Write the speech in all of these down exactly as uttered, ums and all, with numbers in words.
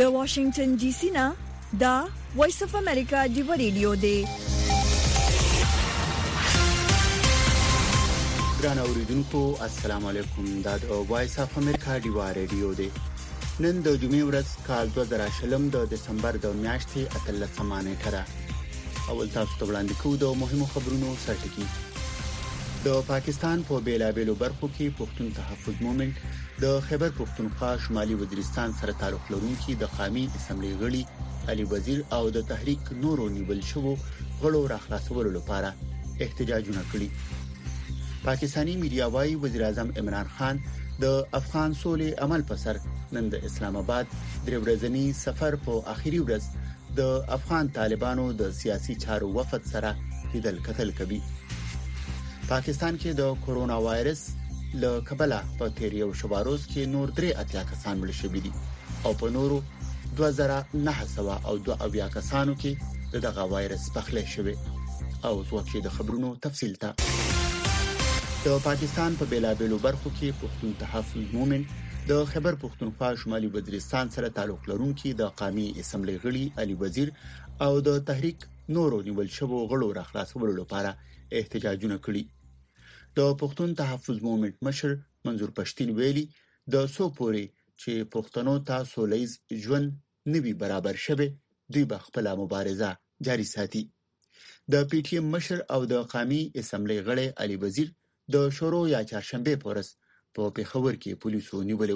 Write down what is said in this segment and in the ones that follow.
د واشنگټن ډي سي نه دا وایس اف امریکا دی ریډیو دی. ګران اوریدونکو السلام علیکم. دا د وایس اف امریکا دی ریډیو دی. نن د جمعې ورځ کال دوه زره شلم د دسمبر د میاشتې اتلسمه نیټه ده. اول تاسو ته وړاندې کوو د مهمو خبرونو سرټکی. د پاکستان په بیلابېلو برخو کې پښتون تحفظ مومنت د خیبر پښتونخوا شمالي وزیرستان سره تعلق لرونکي د قومي اسمبلی غړي علي وزیر او د تحریک نورو نیول شوو غړو راخلاصولو لپاره احتجاجونه کړي. پاکستانی میډیا وايي وزیر اعظم عمران خان د افغان سولې عمل پر سر نن د اسلام آباد درې ورځنی سفر په اخیری ورځ د افغان طالبانو د سیاسي چارو وفد سره لیدل کتل کوي. پاکستان کې د کورونا وایرس له کبله په تیر یو شواروز کې نور درې اتیا کسان مړ شوي دي او په نورو دوه زره نهه سوه او دوه اویا کسانو کې دغه وایرس پخلی شوی. او ځوکې د خبرونو تفصیل ته د پاکستان په بیلابېلو برخو کې پښتون تحفظ مومنت د خیبر پښتونخوا شمالي وزیرستان سره تعلق لرونکي د قومي اسمبلی غړي علي وزیر او د تحریک نورو نیول شوو غړو راخلاصولو لپاره احتجاجونه کړي. د پښتون تحفظ مومنت مشر منظور پښتين ویلي د سو پوري چې پښتنو ته سولېز ژوند نوي برابر شوه دوی به خپل مبارزه جاري ساتي. د پی ټی ایم مشر او د قومي اسمبلی غړي علي وزیر د شورو یا چهارشنبه پورس په پیښور کې پولیسو نیولو.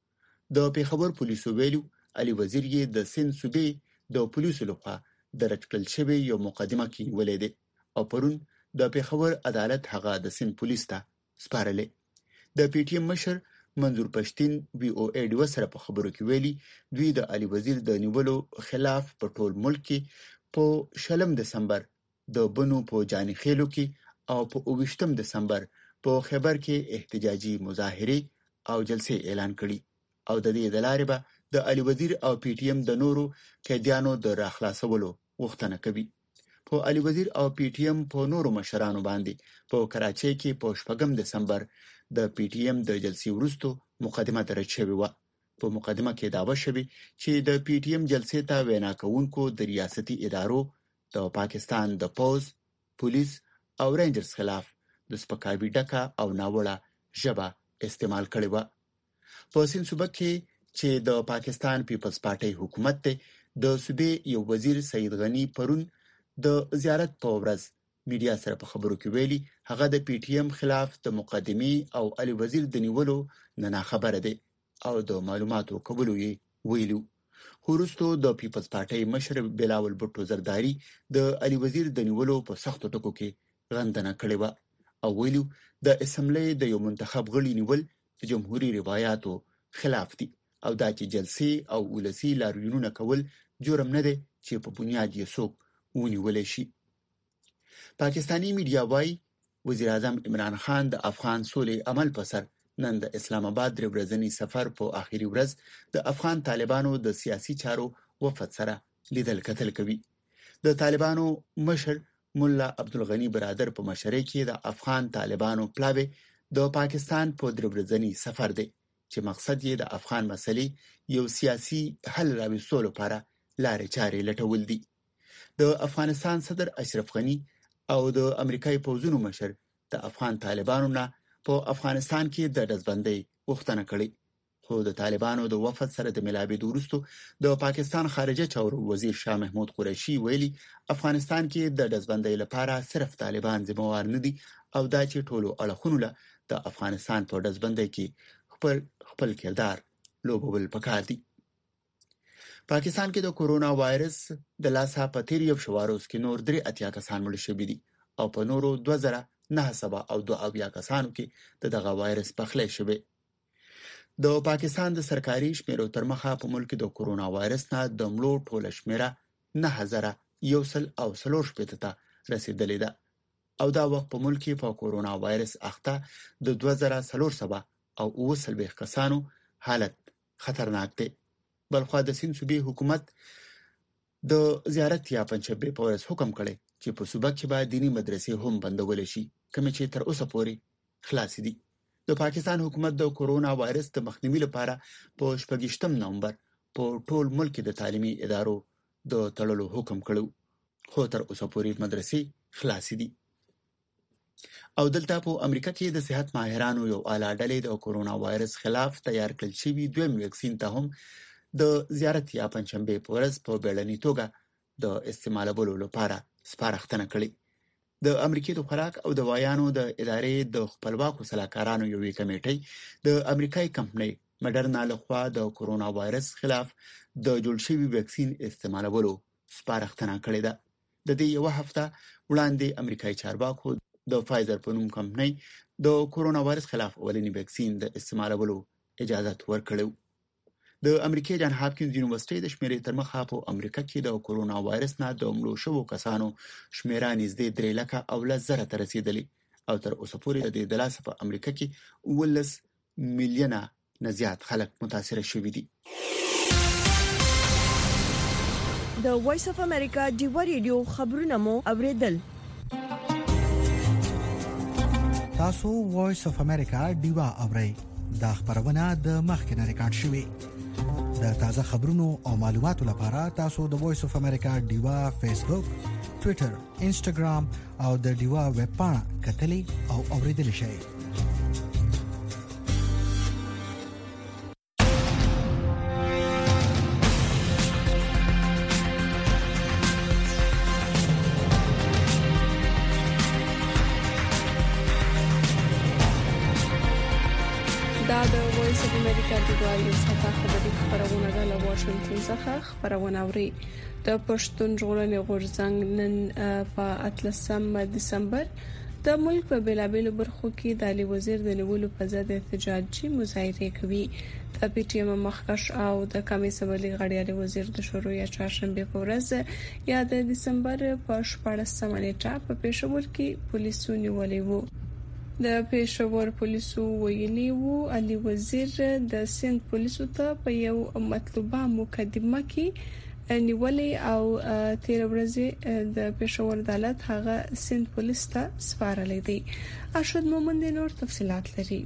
د پیښور پولیسو ویلو علي وزیر یې د سند صوبې د پولیسو لخوا درج کړل شوی یو مقدمه کې نیولې ده او پرون د پیښور عدالت هغه د سند پولیس ته سپارلې. د پی ټی ایم مشر منظور پښتين وی او ای ډي سره په خبرو کې ویلي دوی د علي وزیر د نیولو خلاف په ټول ملک کې په شلم دسمبر د بنو په جاني خېلو کې او په اوویشتم دسمبر په خیبر کې احتجاجي مظاهره او جلسې اعلان کړي او د دې د لارې به د علي وزیر او پی ټی ایم د نورو قیدیانو د راخلاصولو غوښتنه کوي. په علي وزیر او پی ټی ایم په نورو مشرانو باندې په کراچۍ کې په شپږم دسمبر د پی ټی ایم د جلسې وروسته مقدمه درج شوې و. په مقدمه کې دعوه شوې چې د پی ټی ایم جلسې ته وینا کوونکو د ریاستي ادارو د پاکستان د پوز، پولیس او رینجرز خلاف د سپکاوي ډکه او ناوړه ژبه استعمال کړې و. په سند صوبه کې چې د پاکستان پیپلز پارټي حکومت ته د صوبې یو وزیر سید غنی پرون د زیارت په ورځ میډیا سره په خبرو کې ویلي هغه د پی ټی ایم خلاف د مقدمي او علي وزیر د نیولو نه خبره ده او د معلوماتو قبول یې ویلو. خو وروسته د پیپلز پارټي مشر بلاول بوټو زرداری د علي وزیر د نیولو په سختو ټکو کې غندنه کړې و او ویلو د اسمبلی د یو منتخب غړي نیول د جمهوریت روایتو خلاف دي او دا چې جلسې او ولسی لاریونونه کول جرم نه دی چې په بنیاد یې څوک ونیول شي. پاکستانی میډیا وايي وزیر اعظم عمران خان د افغان سولې عمل پر سر نن د اسلام آباد درې ورځنی سفر په اخیری ورځ د افغان طالبانو د سیاسي چارو وفد سره لیدل کتل کوي. د طالبانو مشر مولا عبدالغنی برادر په مشرۍ کې د افغان طالبانو پلاوی د پاکستان په درې ورځنی سفر دی چې مقصد یې د افغان مسلې یو سیاسي حل راوستلو لپاره لارې چارې لټول دي. د افغانستان صدر اشرف غنی او د امریکایي پوځونو مشر د افغان طالبانو نه په افغانستان کې د دزبندۍ غوښتنه کړې. خو د طالبانو د وفد سره د ملابېدو وروسته د پاکستان خارجه چارو وزیر شاه محمود قریشي ویلي افغانستان کې د دزبندۍ لپاره صرف طالبان ذمہوار نه دي او دا چې ټولو اړخونو له د افغانستان په دزبندۍ کې خپل خپل کردار لوبول پکار دي. پاکستان کې د کورونا وایرس د لاسه په تیر یو شواروز کې نور درې اتیا کسان مړ شوي دي او په نورو دوه زره نهه سوه او دوه اویا کسانو کې دغه وایرس پخلی شوی. د پاکستان د سرکاري شمیرو تر مخه په ملک د کورونا وایرس نه د مړو ټوله شمیره نهه زره یو سل او څلور شپېته ته رسیدلې ده او دا وخت په ملک کې په کورونا وایرس اخته د دوه زره څلور سوه او اوه څلوېښت کسانو حالت خطرناک دی. بلخوا د سند صوبې حکومت د زیارت یا پنځشنبه په ورځ حکم کړی چې په صوبه کې به دینی مدرسې هم بندول شي کوم چې تر اوسه پورې خلاص دي. د پاکستان حکومت د کورونا وایرس د مخنیوي لپاره په شپږم نومبر په ټول ملک د تعلیمي ادارو د تړلو حکم کړو، خو تر اوسه پورې مدرسې خلاصې دي. او دلته په امریکا کې د صحت ماهرانو یو اعلی ډلې د کورونا وایرس خلاف تیار کړل شوی دویم ویکسین ته هم د زیارت یا پنځشنبه په ورځ په بیړنۍ توګه د استعمالولو لپاره سپارښتنه کړې. د امریکای د خوراک او دوايانو د ادارې د خپلواکو سلاکارانو یوې کمیټې د امریکای کمپنۍ مډرنا لخوا د کورونا وایرس خلاف د جوړ شوي ویکسین استعمالولو سپارښتنه کړې ده. د دې یو هفته وړاندې امریکای چارواکو د فایزر په نوم کمپنۍ د کورونا وایرس خلاف اولنی ویکسین د استعمالولو اجازه ورکړو. د امریکای جان هاپکینز یونیورسيټي د شمیرې تر مخه په امریکا کې د کورونا وایرس نه د مړو شوو کسانو شمیره نږدې درې لکه او لس زره ته رسیدلې او تر اوسه پورې د دې لاسه په امریکا کې اوولس میلیونه نه زیات خلک متاثر شوي دي. د وایس اف امریکا ډیوا ریډیو خبرونه مو اوریدل. تاسو وایس اف امریکا ډیوا اورئ. دا خبرونه د مخکنه ریکارډ شوې. د تازه خبرونو او معلوماتو لپاره تاسو د وایس اف امریکا ډیوا فیسبوک، ټوئیټر، انسټاګرام او د ډیوا ویب پاڼه کتلې او اوریدل شئ. دا د وایس اف امریکا د دوایي صفحه خبري خبرونه ده له واشنگټن څخه خبرونه اوري. د پښتون ژغورنې غورځنګ نن په اتلسم دسمبر د ملک په بیلابېلو برخو کې د علي وزیر د نیولو په ضد احتجاجي مظاهره کوي. د پی ټی ایم مخکښ او د کمیس بلې غړي علي وزیر د شروع یا چهارشنبه په ورځ یا د دسمبر په شپږمه نیټه په پېښور کې پولیسو نیولې وو. د پېښور پولیسو ویلي وو علي وزیر د سند پولیسو ته په یو مطلوبه مقدمه کې نیولې او تیر ورځ د پېښور عدالت هغه سند پولیس ته سپارلې دي. ارشد مومند نور تفصيلات لري.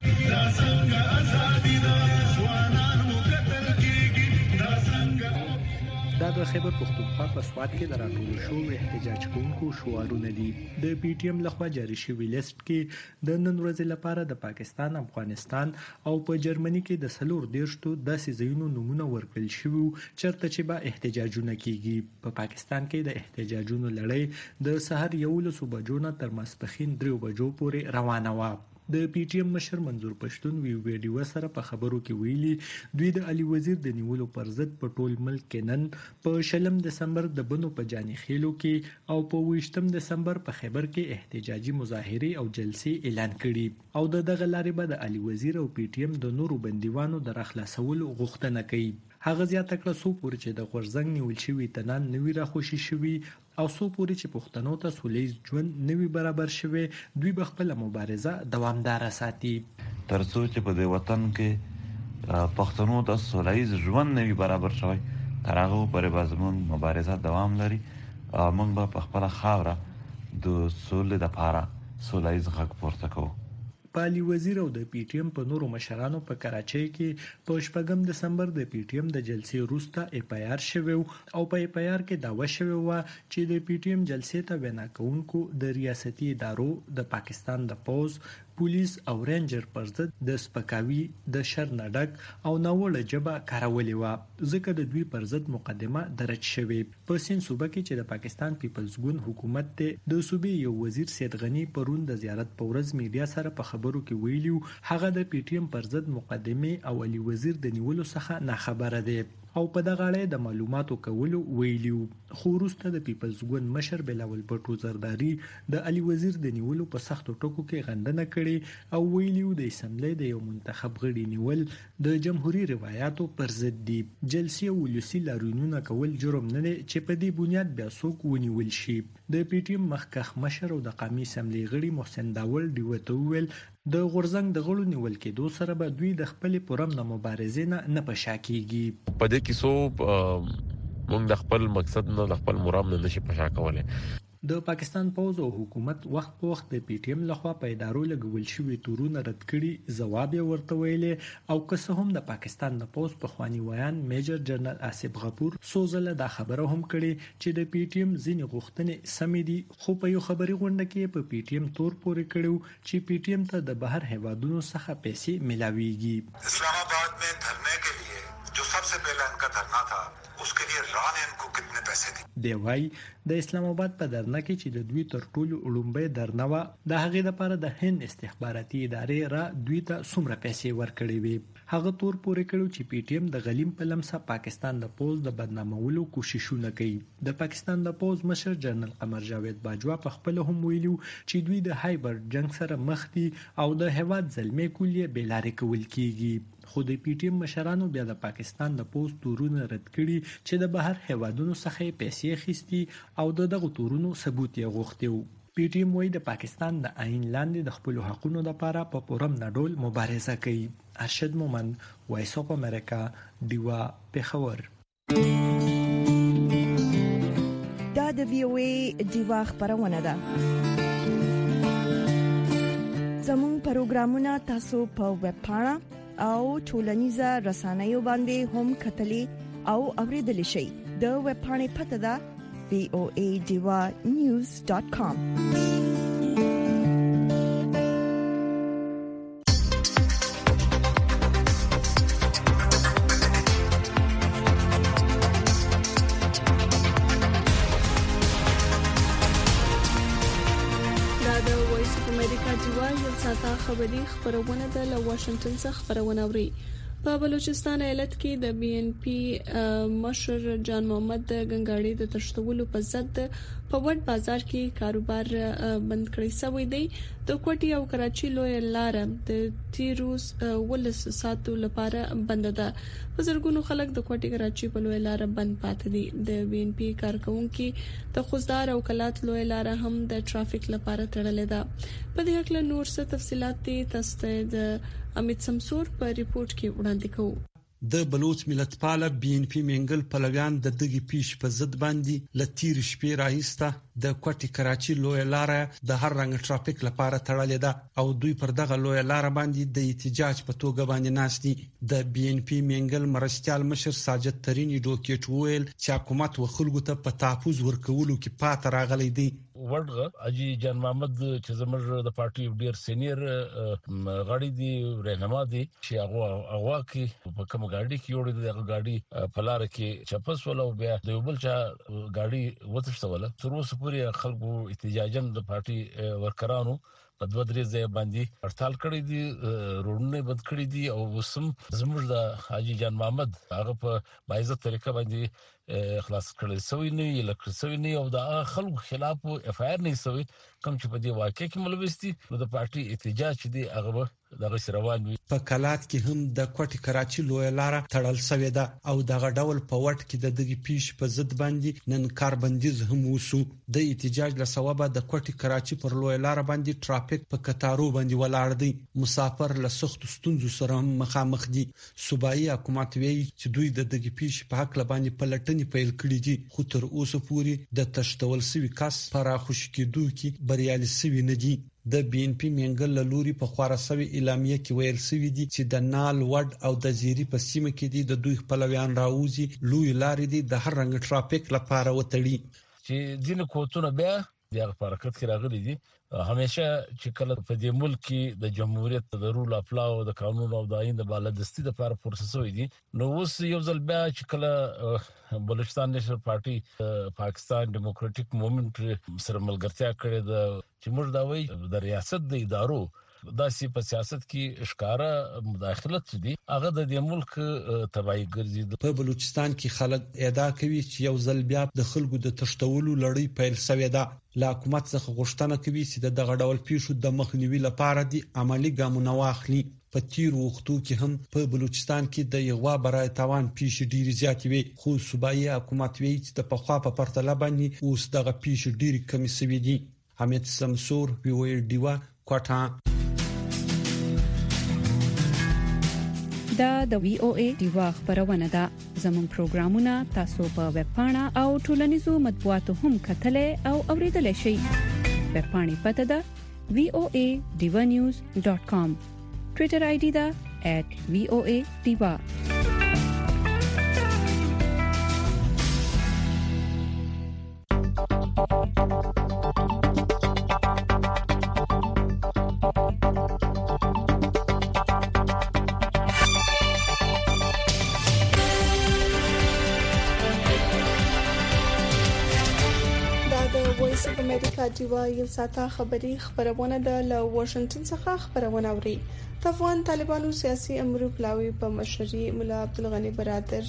دا د خیبر پختونخوا په سوات کې د راټولو شوو احتجاج کوونکو شعارونه دي. د پی ټی ایم لخوا جاری شوی لیست کې د نن ورځې لپاره د پاکستان، افغانستان او په جرمني کې د سلور دیرشتو داسې ځایونو نمونه ورکړل شوي چرته چې به احتجاجونه کیږي. په پاکستان کې د احتجاجونو لړۍ د سحر یولسو بجو نه تر ماسپښین دریو بجو پورې روانه وه. د پی ټی ایم مشر منظور پښتون وی ویډیو سره په خبرو کې ویلي دوی د علي وزیر د نیولو پر ضد په ټول ملک کې نن په شلم دسمبر د بنو په جاني خېلو کې او په ویشتم دسمبر په خیبر کې احتجاجي مظاهره او جلسې اعلان کړي او د دغه لارې به د علي وزیر او پی ټی ایم د نورو بندیوانو د راخلاصولو غوښتنه کوي. هغه زیاته کړه سو پورې چې د غورځنګ نیول شوی تنان نوی راخوشي شوی او سو پورې چې پښتنو ته سولېز ژوند نوی برابر شوی دوی به خپل مبارزه دوامدار ساتي. ترڅو چې په دې وطن کې پښتنو ته سولېز ژوند نوی برابر شوی تر هغه پورې به زموږ مبارزه دوام لري. موږ به په خپل خاوره د سولې لپاره سولېز غږ پورته کوو. په علي وزیر او د پی ټی ایم په نورو مشرانو په کراچۍ کې په شپږم دسمبر د پی ټی ایم د جلسې وروسته اف آی آر شوی او په اف آی آر کې داوا شوی و چې د پی ټی ایم جلسې ته وینا کوونکو د ریاستي ادارو د پاکستان د پوز، پولیس او رینجر پر ضد د سپکاوي، د شر نډک او ناوړه ژبه کارولې و ځکه د دوی پر ضد مقدمه درج شوی. په سین صوبه کې چې د پاکستان پیپلز ګوند حکومت ته د صوبې یو وزیر سید غنی پرون د زیارت په ورځ میډیا سره په خبرو کې ویلیو هغه د پی ټی ایم پر ضد مقدمه او علي وزیر د نیولو څخه نه خبره ده او په دغه اړه د معلوماتو کولو ویلیو. خو وروسته د پیپلز ګوند مشر بلاول بټو زرداری د علي وزیر د نیولو په سختو ټکو کې غندنه کړې او ویلیو د اسمبلی د یو منتخب غړي نیول د جمهوریت روایتو پر ضد دي. جلسې ولسی لاریونونه کول جرم نه دی چې په دې بنیاد بیا څوک ونیول شي. د پی ټی ایم مخکښ مشر او د قومي اسمبلی غړي محسن داول دیوته ویل د غورځنګ د غړو نیول کېدو سره به دوی د خپل پرم نه مبارزې نه نه پشاکیږي. په دې کې سو موږ د خپل مقصد نه د خپل مرام نه نشي پشا کولای. د پاکستان پوز او حکومت وخت په وخت د پی ټی ایم لخوا په ادارو لګول شوی تورونه رد کړي، ځواب یې ورته ویلې او که څه هم د پاکستان د پوز په خواني ویان میجر جنرال آصف غفور سوزله دا خبره هم کړي چې د پی ټی ایم ځینې غوښتنې سمې دي، خو په یو خبري غونډه کې په پی ټی ایم تور پورې کړو چې پی ټی ایم ته د بهر هیوادونو څخه پیسې ملاويږي. اسلام آباد में धरने के लिए जो सबसे पहला इनका धरना था उसके लिए रान इनको कितने पैसे दी. دی وايي د اسلام آباد په درنه کې چې د دوی تر ټولو لومړی درنه و د هغې لپاره د هند استخباراتي ادارې را دوی ته څومره پیسې ورکړې وي. هغه تور پورې کړو چې پی ټی ایم د غلیم په لمسه پاکستان د پوز د بدنامولو کوششونه کوي. د پاکستان د پوز مشر جنرال قمر جاوید باجوا په خپل هم ویلو چې دوی د هایبر جنگ سره مخ دي او د هواد زلمې کلیه بلارې کول کیږي. خو د پی ټی ایم مشرانو بیا د پاکستان د پوز تورونه رد کړي چې د بهر هیوادونو څخه پیسې خېستي او د دغه تورونو ثبوت یې غوښتي. پی ټی ایم وايي د پاکستان د آئین لاندې د خپل حقوقو لپاره په پورم نډول مبارزه کوي. ارشد مومن، وایس اف امریکا، دیوا، پیښور. دا د وی او ای دیوا خبرونه ده. زموږ پروګرامونه تاسو په ویب پاڼه او ټولنیزه رسنیو باندې هم کتلې او اوریدلې شئ. د ویب پاڼې پته ده v o a diva news dot com. خبري خبرونه د واشنگټن څخه خبرونه اوري. په بلوچستان ایالت کې د بی ان پی مشر جان محمد غنګاړي د تشتولو په ضد په وډ بازار کې کاروبار بند کړی شوی دی. د کوټي او کراچي لوی لار د تیروس ولس ساتلو لپاره بند ده. بزرګونو خلک د کوټي کراچي په لوی لار بند پاتې دي. د بی ان پی کارکونکو د خوزدار او کلات لوی لار هم د ټرافیک لپاره تړلې ده. په دې اړه نور څه تفصيلات دي تاسو د امیت سمسور په ریپورت کې وړاندې کوو. د بلوچ ملتپاله بی ان پی منګل پلویان د دغه پیش په ضد باندې لتیر شپې راایسته د کوټي کراچي لوی لار د هر رنګ ټرافیک لپاره تړلې ده او دوی پر دغه لوی لار باندې د احتجاج په توګه باندې ناشتي. د بی ان پی منګل مرستيال مشر ساجد تريني ډوکېټ ویل چې حکومت و خلکو ته په تحفظ ورکولو کې پات راغلي دي. ورغه اجي جان محمد چې زموږ د پارټي ډیر سینیئر غړي دي رهنما دي چې هغه هغه کې په کوم غاډي کې یوړې د غاډي په لار کې چپس ولو بیا د یو بل چا غاډي وتښتوله. تر اوسه پورې خلکو احتجاجن د پارټي ورکرانو په دوه درې ځای باندې هړتال کړی دي، روډونه بند کړی دي او وسم زموږ د حاجی جان محمد هغه په بایزه طریقه باندې خلاص کړل سوی نه لکه سوی نه او د خلکو خلاف اف آی آر نه سوی کوم چې په دې واقع کې ملوث دي نو د پارټي احتجاج چې دی هغه دغه روان وي. په کلات کې هم د کوټي کراچي لوی لار تړل شوې ده او دغه ډول په وټ کې د دغه پیش په ضد باندې نن کاربندیز هم وسو. د احتجاج له سببه د کوټي کراچي پر لوی لار باندې ټرافیک په کتارو باندې ولاړ دی. مسافر له سخت ستونزو سره مخامخ دي. صوبایي حکومت ویلي چې دوی د دغه پیش په حق لباندې پلټنې پیل کړې دي خو تر اوسه پورې د تشتول سوي کس پر خوش کېدو کې بریالي سوي نه دي. د بی ان پی منګل لوري په خواره سوي اعلامیه کې ویل سوي دي چې د نال وډ او د زیری په سیمه کې دي د دوی خپلویان راوځي لوی لارې دي د هر رنګ ټرافیک لپاره وتړي چې ځینې کوټونه بیا د حرکت کې راغلي دي. همیشه چې کله په دې ملک کې د جمهوریت د رول اف لا او د قانون او د آئین د بالادستی لپاره پروسس وي دي نو اوس یو ځل بیا چې کله بلوچستان نېشنل پارټي پاکستان ډیموکراټک موومېنټ سره ملګرتیا کړې ده چې موږ دا وایي د ریاست د ادارو داسې په سیاست کې ښکارا مداخلت دي هغه د دې ملک تبعی ګرځي. په بلوچستان کې خلک ادعا کوي چې یو ځل بیا د خلکو د تشتولو لړۍ پیل شوې ده. لا حکومت څخه غوښتنه کوي چې د دغه ډول پیښو د مخنیوي لپاره دي عملی ګامونه واخلي. په تیر وختو کې هم په بلوچستان کې د یغوا برای تاوان پیښې ډېری زیاتې وي خو صوبایي حکومت وایي چې د پخوا په پرتله باندې اوس دغه پیښې ډېری کمې شوې دي. حمید سمسور وی وی ډیوا کوټا. دا د وی او ای دیوا خبرونه ده. زموږ پروګرامونه تاسو په ویب پاڼه او ټولنیزو مطبوعاتو هم کتلای او اوریدلای شئ. ویب پاڼې پته ده وی او ای diva news dot com. ټوئیټر آی ډي ده at v o a diva. امریکا دیوا یو ساته خبری خبرونه د ل واشنگټن څخه خبرونه اوري. د افغان طالبانو سیاسي امر پلاوی په مشري مولا عبدالغنی برادر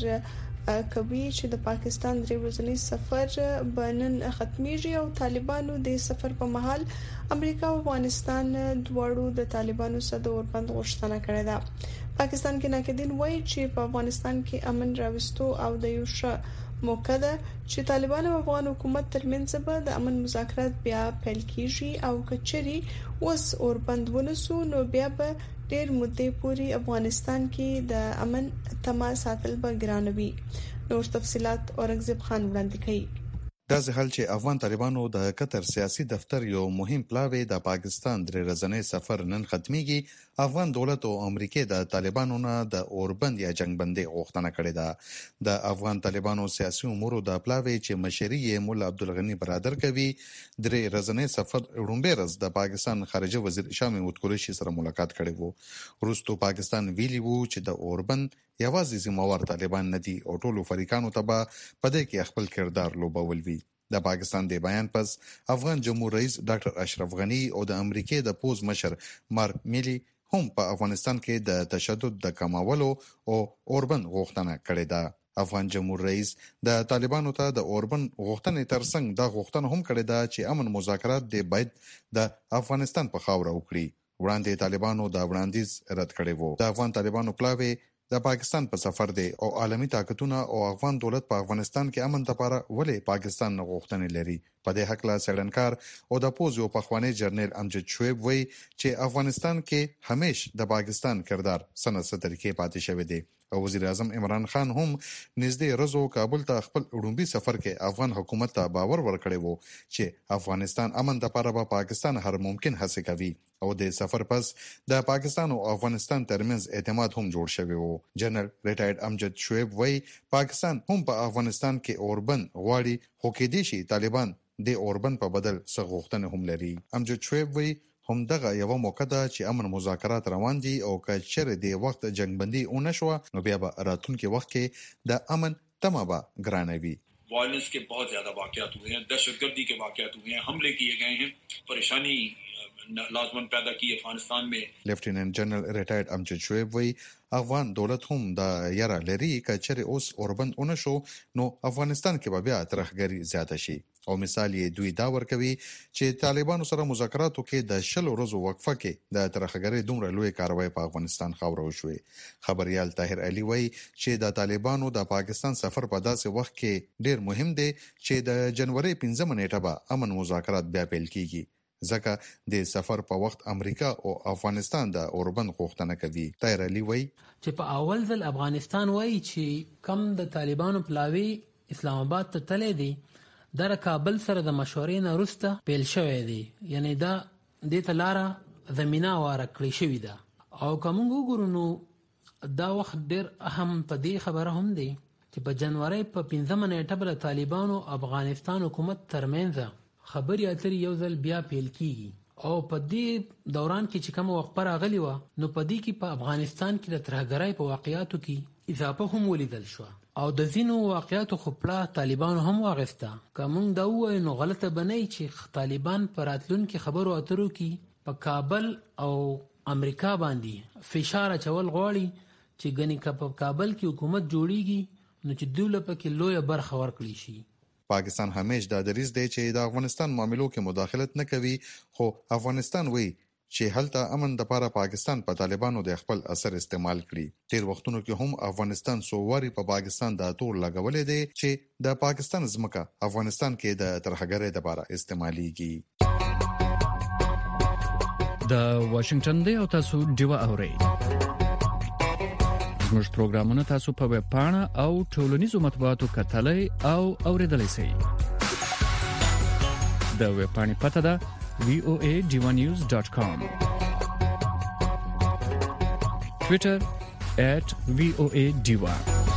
کوي چې د پاکستان درې ورځنی سفر بنن ختميږي او طالبانو د سفر په مهال امریکا او افغانستان دواړو د طالبانو سره د اوربند غوښتنه کړې ده. پاکستان کې ناقدین وایي چې په افغانستان کې امن راوستو او د یو ښه موقع ده چې طالبان او افغان حکومت ترمنځ به د امن مذاکرات بیا پیل کیږي او کچري اوس اوربند ونسو نو بیا به ډېر مدې پورې افغانستان کې د امن تما ساتل به ګران وي. نور تفصيلات اورنګزیب خان وړاندې کوي. دا ځکه چې افغان طالبانو د قطر سیاسي دفتر یو مهم پلاوی د پاکستان درې ورځنی سفر نن ختميږي. افغان دولت او امریکا د طالبانو نه د اوربند یا جنگبندي غوښتنه کړې ده. د افغان طالبانو سیاسي امور د پلاوی چې مشري مولا عبدالغنی برادر کوي درې ورځنی سفر رومبه رز د پاکستان خارجه وزیر شاه محمود قریشي سره ملاقات کړي وو. وروسته پاکستان ویلی وو چې د اوربند یوازې ذمہوار طالبان نه دي او ټولو فریقانو ته به په دې کې خپل کردار لوبول وي. د پاکستان د بیان پس افغان جمهور رئیس ډاکټر اشرف غنی او د امریکا د پوز مشر مارک میلی هم په افغانستان کې د تشدد د کمولو او اوربند غوښتنه کړې ده. افغان جمهور رئیس د طالبانو ته د اوربند غوښتنې ترڅنګ د غوښتنه هم کړې ده چې امن مذاکرات د باید د افغانستان په خاوره وکړي. وړاندې طالبانو دا وړاندیز رد کړی وو. د افغان طالبانو پلاوی د پاکستان په سفر دی او عالمی طاقتونه او افغان دولت په افغانستان کې امن لپاره ولې پاکستان نه غوښتنې لري. په دې حق لا سړنکار او د پوز یو پخوانی جرنیل امجد شعیب وایي چې افغانستان کې همیش د پاکستان کردار سنت ستر کې پاتې شوی دی او وزیر اعظم عمران خان هم نږدې ورځو کابل ته خپل وړومبي سفر کې افغان حکومت ته باور ورکړی وو چې افغانستان امن لپاره به پاکستان هر ممکن هڅه کوي او د سفر پس د پاکستان او افغانستان ترمنځ اعتماد هم جوړ شوی وو. جنرال ریټایرډ امجد شعیب وایي پاکستان هم په افغانستان کې اوربند غواړي خو کې دي شي طالبان د اوربند په بدل څه غوښتنه هم لري. امجد شعیب وایي هم دغه یو موقع ده چې امن مذاکرات روان دي او که چیرې د وخت جنگبندي اون شو نو بیا به راتلونکي وخت کې د امن تمه به ګرانوي. Violence के बहुत ज्यादा वाकयात हुए हैं, दहशतगर्दी के वाकयात हुए हैं, हमले किए गए हैं, परेशानी लाजमन पैदा की अफगानिस्तान में. Lieutenant general retired امجد شعیب وایي افغان دولت هم د یاره لري که چیرې اوس اوربند اون شو نو افغانستان کې به بیا ترخګری زیاته شي. او مثال یې دوی دا ورکوي چې طالبانو سره مذاکراتو کې د شل ورځو وقفه کې د ترخګری دومره لوی کاروای په افغانستان خاوره وشوي. خبريال طاهر علي وایي چې د طالبانو د پاکستان سفر په داسې وخت کې ډیر مهم دی چې د جنوري پنځمه نیټه به امن مذاکرات بیا پیل کیږي. ځکه د سفر په وخت امریکا او افغانستان د اوربند غوښتنه کوي. طاهر علي وایي چې په اول ځل افغانستان وایي چې کم د طالبانو پلاوی اسلام آباد ته تللی دی در کابل سره د مشورې نه وروسته پیل شوی دی. یعنی دا د تلاره زمينه واره کړی شوی ده او کوم وګورو نو دا وخت ډیر اهم په دې خبره هم دی چې په جنوري په پنځمه نیټه بل طالبانو افغانستان حکومت ترمنځ خبري اترې یو ځل بیا پیل کیږي او په دې دوران کې چې کوم وخت راغلی و نو په دې کې په افغانستان کې د ترهګرۍ په واقعیاتو کې اضافه هم ولیدل شو او د ځینو واقعیاتو خو پلا طالبان هم واغسته. کوم دا وایي نو غلطه بنئ چې طالبان پر راتلونکي خبرو اترو کې په کابل او امریکا باندې فشار چول غواړي چې ګنې په کابل کې حکومت جوړیږي نو چې دوله پکې لوی برخه ورکړي شي. پاکستان همیش دا دریځ دی چې د افغانستان معاملو کې مداخلت نه کوي خو افغانستان وایي چې هلته امن د لپاره پاکستان په طالبانو د خپل اثر استعمال کړي. تیر وختونو کې هم افغانستان سوواري په پاکستان د تور لګولې دي چې د پاکستان ځمکه افغانستان کې د ترهګرۍ لپاره استعماليږي. د واشنگټن دی او تاسو دیوا اورئ. زموږ پروګرامونه تاسو په ویب پاڼه او ټولنیزو مطبوعاتو کتلای او اوریدلای شئ. د ویب پاڼې پته ده وی او ای ډیوا نیوز ډاټ کام. Twitter at V O A Diva.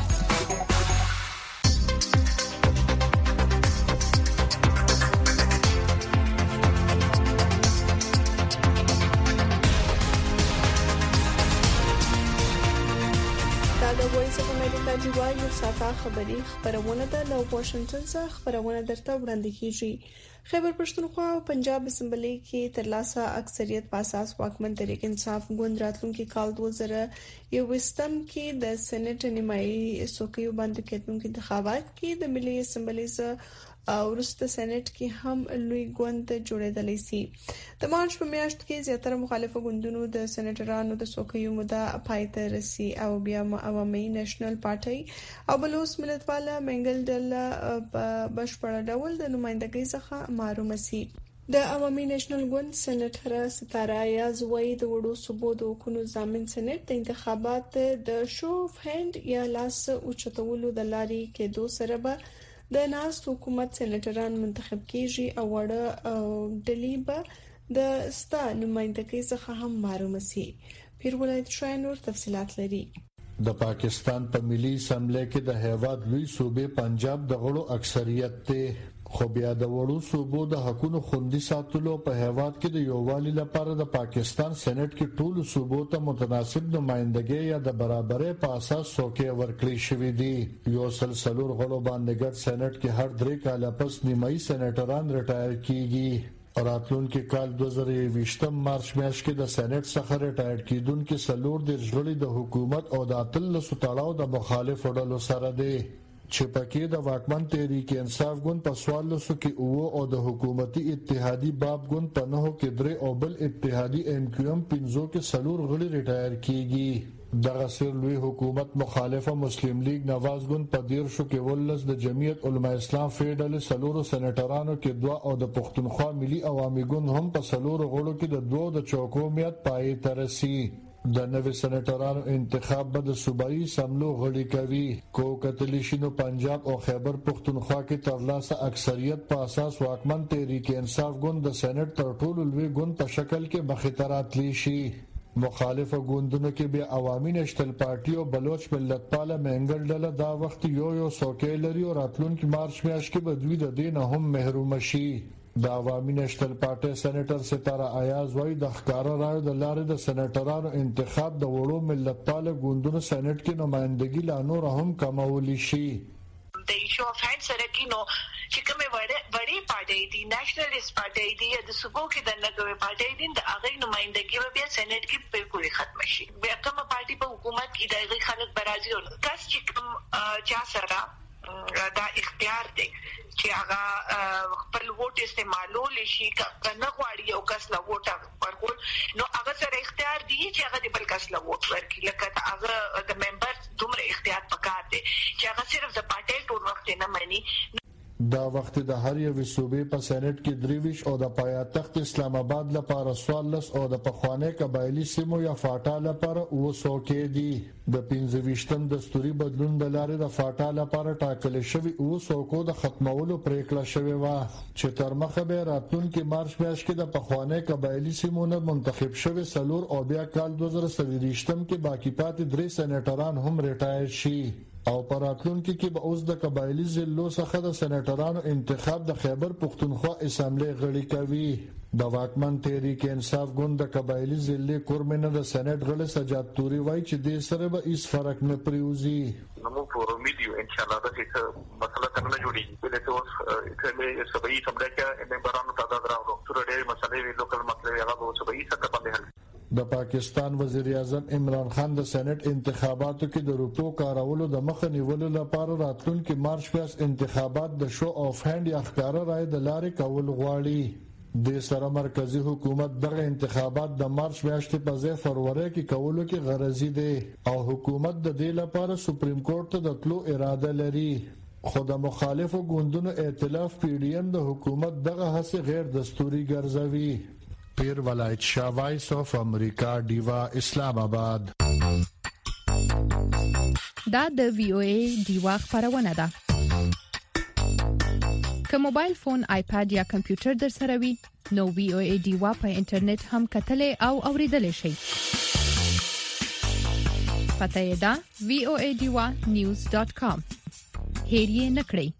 دیوا یو ساته خبری خبرونه ده له واشنگټن څخه خبرونه درته وړاندې کیږي. خیبر پښتونخوا او پنجاب اسمبلی کې ترلاسه اکثریت په اساس واکمن تحریک انصاف ګوند راتلونکي کال دوه زره یوویشتم کې د سېنات نیمایي څوکیو باندې کېدونکو انتخابات کې د ملي اسمبلی سره ورسته سېنات کې هم لوی ګوند جوړېدلی سي. د مارچ په میاشت کې زیاتره مخالفه ګوندونو د سېناترانو د څوکیو مده پای ته رسي او بیا عوامي نېشنل پارټي او بلوچ ملتپاله منګل ډله په بشپړ ډول د نمائندګۍ څخه محروم سي. د عوامي نېشنل ګوند سېناتر ستاره یازوي د وړو صوبو د حکومت ضامن سېنات د انتخابات د شو اف هند یا لاس اوچتولو د لارې کې دوه سره به د ناس حکومت سېناتران منتخب کیږي او وړه ډلې به د ستا نمائندګۍ څخه هم محروم سي. پیر ولایت شاینور تفصيلات لري. د پاکستان په ملي اسمبلی کې د هیواد لوی صوبې پنجاب د غړو اکثریت ته خو بیا د وړو صوبو د حقونو خوندي ساتلو په هیواد کې د یووالي لپاره د پاکستان سېنات کې ټولو صوبو ته متناسب نمائندګي یا د برابرۍ په اساس څوکۍ ورکړي شوې دي. یو سلسلور غړو باندې ګډ سېنات کې هر درې کاله پس نیمایي سېناتران ریټایر کیږي. راتلونکي کال دوه زره یوویشتم مارچ میاشت کې د سېنات څخه ریټایر کیدونکو سلور د ژړې د حکومت او د اتل سټاړو د مخالف ډلو سره دي چې پکې د واکمن تحریک انصاف ګوند په سوالسو کې او او د حکومتي اتحادی باب ګوند په نهو کې درې او بل اتحادی ام کیو ام پنځو کې سلور غړي ریټایر کیږي. دغه سر لوی حکومت مخالفه مسلم لیگ نواز ګوند په دیر شو کې ولس د جمعیت علماء اسلام فیډرل سلورو سېناترانو کې دوا او د پښتونخوا ملي عوامي ګوند هم په سلورو غړو کې د دوه د چوکومیت پای ترسي. د نوې سېناترانو انتخاب به د صوبایي سملو غړي کوي. کو کتلیشینو پنجاب او خیبر پښتونخوا کې ترلاسه اکثریت په اساس واکمن تحریک انصاف ګوند د سېنات تر ټولو لوی ګوند په شکل کې مخاطرات لیشي. مخالفه ګوندونو کې به عوامي نېشنل پارټي او بلوچ ملتپاله منګل ډله دا وخت یو یو څوکۍ لري او راتلونکي مارچ میاشت کې به دوی د دین هم محروم شي. د عوامي نېشنل پارټي سېناتر ستاره ایاز وای د ښکارا راي د لارې د سېناترانو انتخاب د وړو ملتپاله ګوندونو سېنات کې نمائندګي لا نور هم کمول شي. د ایشو اف هند سره کې نو چې کومه وړه وړي پارټي دي نېشنلیست پارټي دي د صوبو کې د نګوي پارټي دي د هغه نمائندګي به سېنات کې بالکل ختم شي. بیا کومه پارټي په حکومت کې دغه خلک برازي او کس چې کوم چا سره دا اختیار دی چې هغه خپل ووټ استعمالول شي کنه غواړي او کس لا ووټ ورکول نو هغه سره اختیار دی چې هغه د بل کس لا ووټ ورکړي. لکه هغه د ممبر دومره اختیار پکار دی چې هغه صرف د پارټي ټول وخت نه مانی. دا وخت د هر یو صوبې په سېنات کې درویش او د پایتخت اسلام آباد لپاره سوالس او د پخوانی قبایلی سیمو یا فاټا لپاره او څوکۍ دي. د پنځه ویشتم دستوري بدلون د لارې د فاټا لپاره ټاکل شوی او څوکو د ختمولو پریکړه شوې و چې تر مخه به راتلونکي مارچ میاشت کې د پخوانی قبایلی سیمو نه منتخب شوی سلور او بیا کال دوه زره څلوېښتم کې باقی پاتې درې سېناتران هم ریټایر شي. او پراتلونکي کې به اوس د قبایلی ضلعو څخه د سېناترانو انتخاب د خیبر پښتونخوا اسمبلی غړي کوي. د واکمن تحریک انصاف ګوند د قبایلی ضلع کورمنه د سېنات غړي سجاد توري وایي چې د سره به هیڅ فرق نه پریوزي. نو په امید یو ان شاء الله دا څه مسله څنګه جوړیږي په دې اوس کله سبي سمډه کې ممبرانو تعداد راوړو تر ډېر مسلې وی لوکل مسلې هغه به سبي څخه باندې حل. د پاکستان وزیر اعظم عمران خان د سېنات انتخاباتو کې د روپو کارولو د مخه نیولو لپاره راتلونکي مارچ میاشت انتخابات د شو اف هند یا ښکارا راي د لارې کول غواړي. د سره مرکزی حکومت دغه انتخابات د مارچ میاشتې په ځای فروری کې کولو کې غرضی دی او حکومت د دې لپاره سپریم کورټ ته د تلو اراده لري. خو د مخالفو ګوندونو ائتلاف پی ډی ایم د حکومت دغه هڅه غیر دستوري ګرځوي. پیر ولایت شاه وایس اف امریکا دیوا اسلام آباد. دا د وی او ای دیوا خبرونه ده. که موبایل فون، آیپاد یا کمپیوټر در سره وي نو وی او ای دیوا په انټرنیټ هم کتلې او اوریدلې شي. پته یې ده وی او ای دیوا نیوز ډاټ کام. هیر یې نکړئ.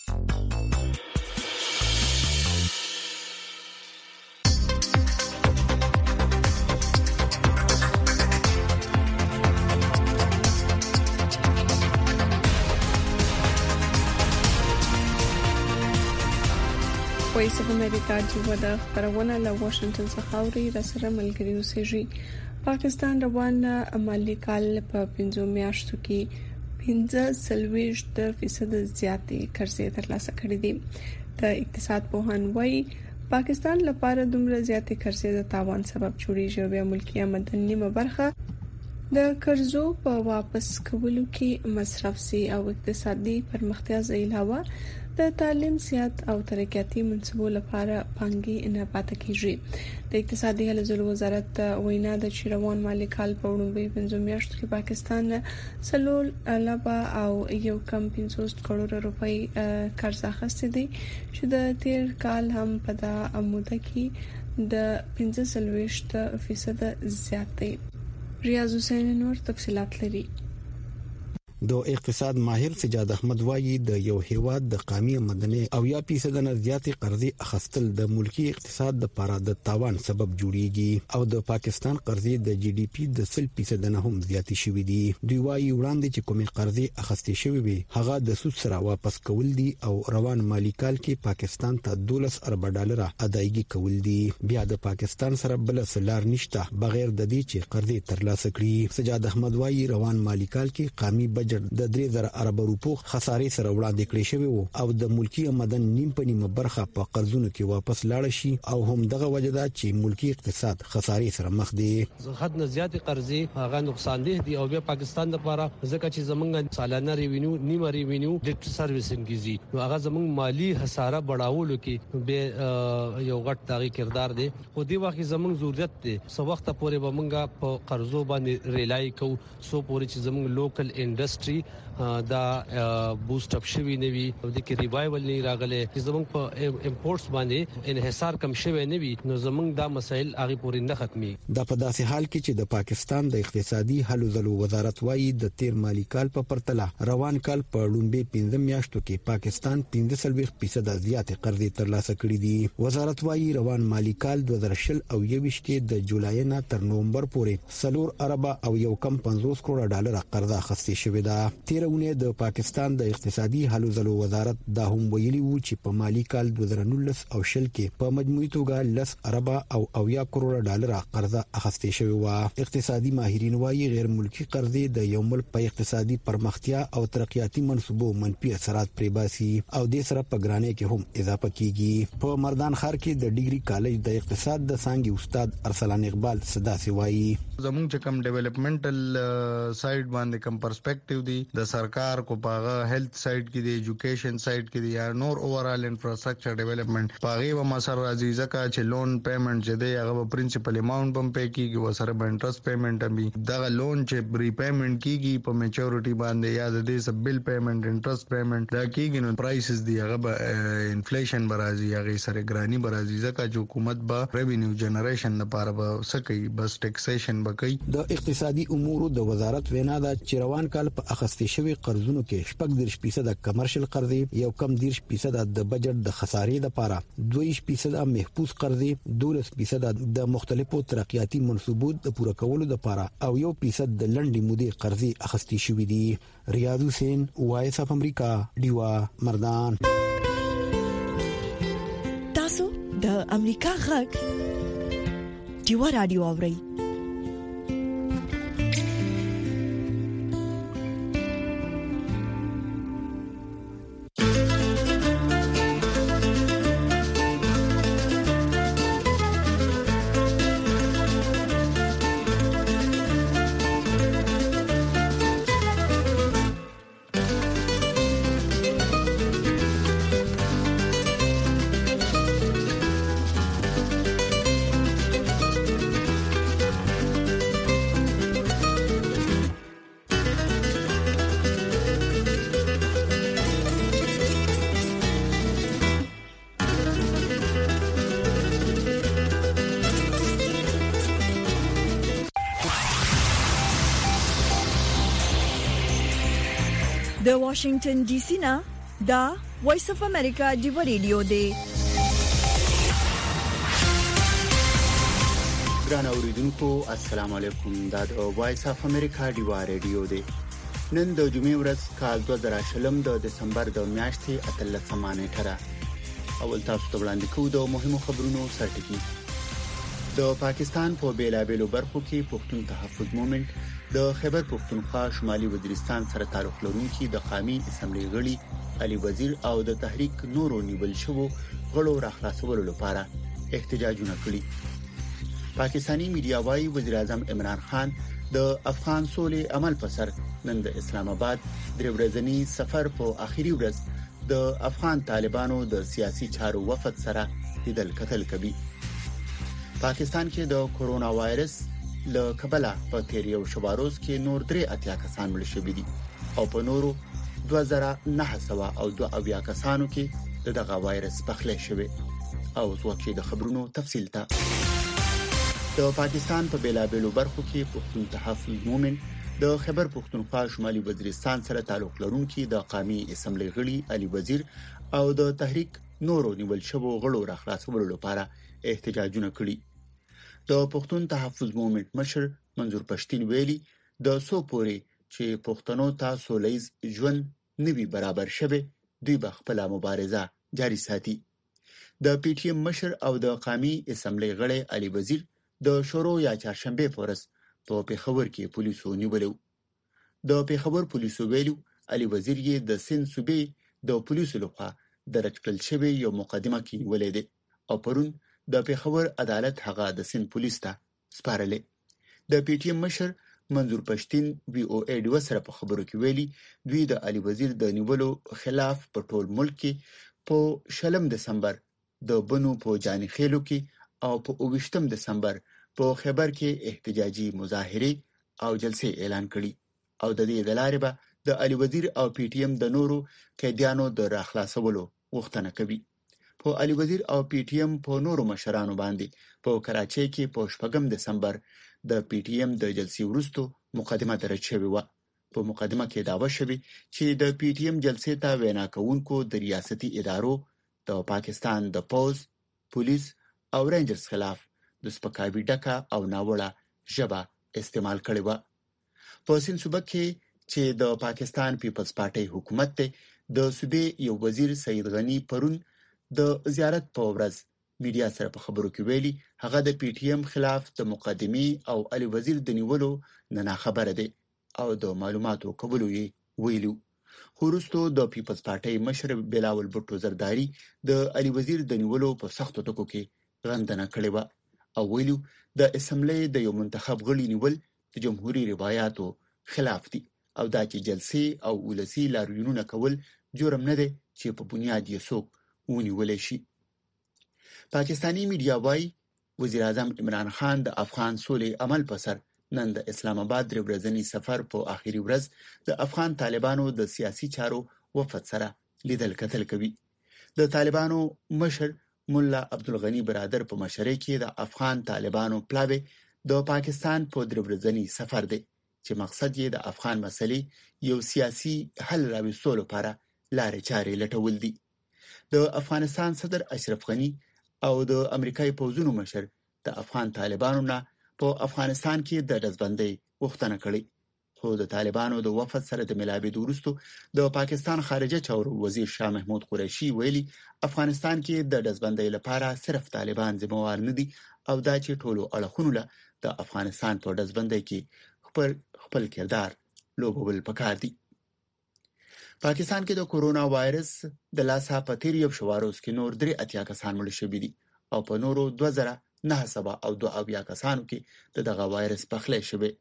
وایس اف امریکا جوړه د خبرونه له واشنگټن څخه اوري را سره ملګری اوسېږي. پاکستان روان مالي کال په پنځو میاشتو کې پنځه سلويشت فیصد زیاتې قرضې ترلاسه کړې دي. د اقتصاد پوهان وایي پاکستان لپاره دومره زیاتې قرضې د تاوان سبب جوړیږي او بیا ملکی آمدن نیمه برخه د قرضو په واپس کولو کې مصرف سي او اقتصادي پرمختیا ځای علاوه د تعلیم، صحت او ترقیاتي منصبو لپاره پانګي نه پاتې کیږي. د اقتصادي هلو وزارت وینا د چیروان مالي کال په وړاندې پنځه میاشتو کې پاکستان سلول لبا او یو کم پنځوس کروڑ روپۍ قرض اخیستی دي چې د تیر کال هم په دغه موده کې د پنځه سلويشت فیصد زیات دی. ریاض حسین نور تفصیلات لري. د اقتصاد ماهر سجاد احمد وایي د یو هیواد د قومي مدني او یا فیصد نه زیاتې قرضې اخیستل د ملکی اقتصاد د لپاره د تاوان سبب جوړیږي او د پاکستان قرضې د جی ډي پی د سل فیصد نه هم زیاتې شوې دي. دوی وایي وړاندې چې کومې قرضې اخیستې شوې وي هغه د سود سره واپس کول دي او روان مالي کال کې پاکستان ته دولس ارب ډالر ادایګي کول دي. بیا د پاکستان سره بل سلار نشته بغیر د دې چې قرضې ترلاسه کړي. سجاد احمد وایي روان مالي کال کې قومي بجټ د درې زره ارب روپو خسارې سره وړاندې کړی شوی وو او د ملکی آمدن نیم په نیمه برخه په قرضونو کې واپس لاړ شي او هم دغه وجه ده چې ملکی اقتصاد خسارې سره مخ دی. حد نه زیاتې قرضې هغه نقصان دي او بیا پاکستان لپاره ځکه چې زمونږ سالانه ریوینیو نیمه ریوینیو ډیټ سرویسینګ کیږي نو هغه زمونږ مالی خساره بڑاولو کې به یو غټ تاغي کردار دی. خو دی وخت زمونږ ضرورت دی سو وخت پورې به مونږه په قرضو باندې ریلای کو سو پورې چې زمونږ لوکل انډستری دا بوست اپ شوی نوي او د کې ریوایول نه راغله چې زمونږ په امپورټس باندې انحصار کم شوی نوي نو زمونږ دا مسایل هغه پورې نه ختمي. دا په داسې حال کې چې د پاکستان د اقتصادي حل ځلو وزارت وایي د تیر مالی کال په پرتله روان کال په لومبي پنځه میاشتو کې پاکستان پنځه سلويخ فیصد زیاتې قرضې ترلاسه کړې دي. وزارت وایي روان مالی کال دوه زره شل او یويش کې د جولای نه تر نومبر پورې سلور ارب او یو کم پنځوس کروڑ ډالر قرض اخیستل شوی دی. تیرونه د پاکستان د اقتصادي حل ځلو وزارت دا هم ویلي وو چې په مالی کال دوه زره نولس او شل کې په مجموعي توګه لس ارب او اویا کروڑ ډالر قرض اخیستل شوی و. اقتصادي ماهرین وایي غیر ملکی قرضې د یو ملک په اقتصادي پرمختیا او ترقیاتي منصوبو منفي اثرات پرې باسي او د سره په ګرانۍ کې هم اضافه کیږي. په مردان ښار کې د ډیګري کالج د اقتصاد د څانګې استاد ارسلان اقبال صدا سی وایي زموږ چې کوم ډیولپمنټل سایډ باندې کوم پرسپیکټیو دی د سرکار کو پاغه هیلث سایډ کې دی ایجوکیشن سایډ کې دی یا نور اوورال انفراستراکچر ډیولپمنٹ پاغه و مسر راځي ځکه چې لون پیمنٹ چې دی هغه پرنسپل اماونت بم پې کیږي و سره انټرست پیمنٹ هم دا لون چې ریپیمنٹ کیږي په میچورټي باندې یا د دې سب بل پیمنٹ انټرست پیمنٹ دا کیږي نو پرایسز دی هغه انفلیشن برازي هغه سره ګرانی برازي ځکه چې حکومت به ریوینیو جنریشن لپاره به سکی بس ټیکسیشن بکې. د اقتصادي امور د وزارت وینا دا چې روان کال په اخیستې شوی قرضونو کې شپږ دېرش فیصد کمرشل قرضې یو کم دېرش فیصد د بجټ د خسارې لپاره دوه ویشت فیصد محفوظ قرضې دولس فیصد د مختلفو ترقیاتي منصوبو د پوره کولو لپاره او یو فیصد د لنډې مودې قرضې اخیستې شوې دي. ریاض حسین وایس اف امریکا دیوا مردان. تاسو د امریکا غږ دیوا رادیو اورئ. د واشنگټن ډي سي نه دا وایس اف امریکا دی ریډیو دی. ګران اوریدونکو السلام علیکم. دا د وایس اف امریکا دی ریډیو دی. نن د جمعې ورځ کال دوه زره شلم د دسمبر د میاشتې اتلسمه نیټه ده. اول تاسو ته وړاندې کوو د مهمو خبرونو سرټکی. د پاکستان په بیلابېلو برخو کې پښتون تحفظ مومنت د خیبر پښتونخوا شمالي وزیرستان سره تعلق لرونکي د قومي اسمبلی غړي علي وزیر او د تحریک نورو نیول شوو غړو راخلاصولو لپاره احتجاجونه کړي. پاکستانی میډیا وايي وزیر اعظم عمران خان د افغان سولې عمل پر سر نن د اسلام آباد درې ورځنی سفر په اخیری ورځ د افغان طالبانو د سیاسي چارو وفد سره لیدل کتل کوي. پاکستان کې د کورونا وایرس له کبله په تیر یو شواروز کې نور درې اتیا کسان مړ شوي دي او په نورو دوه زره نه سوه او دوه اویا کسانو کې دغه وایرس پخلی شوی. او ځکه د خبرونو تفصیل ته د پاکستان په بیلابېلو برخو کې پښتون تحفظ مومنت د خیبر پښتونخوا شمالي وزیرستان سره تعلق لرونکي د قومي اسمبلی غړي علي وزیر او د تحریک نورو نیول شوو غړو راخلاصولو لپاره احتجاجونه کړي. د پښتون تحفظ مومنت مشر منظور پښتين ویلي د سو پوري چې پښتنو ته سولېز ژوند نوي برابر شوه دوی به خپل مبارزه جاري ساتي. د پی ټی ایم مشر او د قومي اسمبلی غړي علي وزیر د شورو یا چهارشنبه پورس په پیښور کې پولیسو نیولو. د پیښور پولیسو ویلو علي وزیر یې د سند صوبې د پولیسو لخوا درج کړل شوی یو مقدمه کې نیولې ده او پرون د پیښور عدالت هغه د سند پولیس ته سپارلې. د پی ټی ایم مشر منظور پښتين وی او ای ډیو سره په خبرو کې ویلي دوی د علي وزیر د نیولو خلاف په ټول ملک کې په شلم دسمبر د بنو په جاني خېلو کې او په اوویشتم دسمبر په خیبر کې احتجاجي مظاهره او جلسې اعلان کړي او د دې د لارې به د علي وزیر او پی ټی ایم د نورو قیدیانو د راخلاصولو غوښتنه کوي. په علي وزیر او پی ټی ایم په نورو مشرانو باندې په کراچۍ کې په شپږم دسمبر د پی ټی ایم د جلسې وروسته مقدمه درج شوې و. په مقدمه کې داوا شوی چې د پی ټی ایم جلسې ته وینا کوونکو د ریاستي ادارو د پاکستان د پوز، پولیس او رینجرز خلاف د سپکاوي ډکه او ناوړه ژبه استعمال کړې و. په سند صوبه کې چې د پاکستان پیپلز پارټي حکومت ته د صوبې یو وزیر سید غنی پرون د زیارت په ورځ میډیا سره په خبرو کې ویلي هغه د پی ټی ایم خلاف د مقدمې او علي وزیر د نیولو نه خبره ده او د معلوماتو قبول ویلو. خو وروسته د پیپلز پارټي مشر بلاول بوټو زرداری د علي وزیر د نیولو په سختو ټکو کې غندنه کړې و او ویلو د اسمبلی د یو منتخب غړي نیول د جمهوریت روایتو خلاف دي او دا چې جلسې او ولسی لاریونونه کول جرم نه دی چې په بنیاد یې څوک ونیول شي. پاکستانی میډیا وايي وزیر اعظم عمران خان د افغان سولې عمل پر سر نن د اسلام آباد درې ورځنی سفر په اخیری ورځ د افغان طالبانو د سیاسي چارو وفد سره لیدل کتل کوي. د طالبانو مشر مولا عبدالغنی برادر په مشرۍ کې د افغان طالبانو پلاوی د پاکستان په درې ورځنی سفر دی چې مقصد یې د افغان مسلې یو سیاسي حل راوستلو لپاره لارې چارې لټول دي. د افغانستان صدر اشرف غنی او د امریکایي پوځونو مشر د افغان طالبانو نه په افغانستان کې د دزبندۍ غوښتنه کړې. خو د طالبانو د وفد سره د ملابې وروسته د پاکستان خارجه چارو وزیر شاه محمود قریشي ویلي افغانستان کې د دزبندۍ لپاره صرف طالبان ذمہوار نه دي او دا چې ټولو اړخونو له د افغانستان په دزبندۍ کې خپل خپل کردار لوبول پکار دي. پاکستان کې د کورونا وایرس د لاسه په تیر یو شواروز کې نور درې اتیا کسان مړ شوي دي او په نورو دوه زره نه سوه او دوه اویا کسانو کې دغه وایرس پخلی شوی.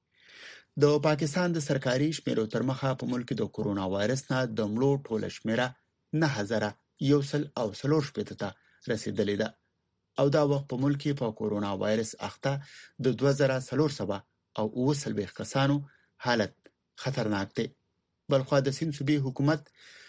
د پاکستان د سرکاري شمیرو تر مخه په ملک د کورونا وایرس نه د مړو ټوله شمیره نه هزار یو سل او څلور شپېته ته رسیدلې ده او دا وخت په ملک کې په کورونا وایرس اخته د دوه زره څلور سوه او اوه څلوېښت کسانو حالت خطرناک دی. بلخوا د سند صوبې حکومت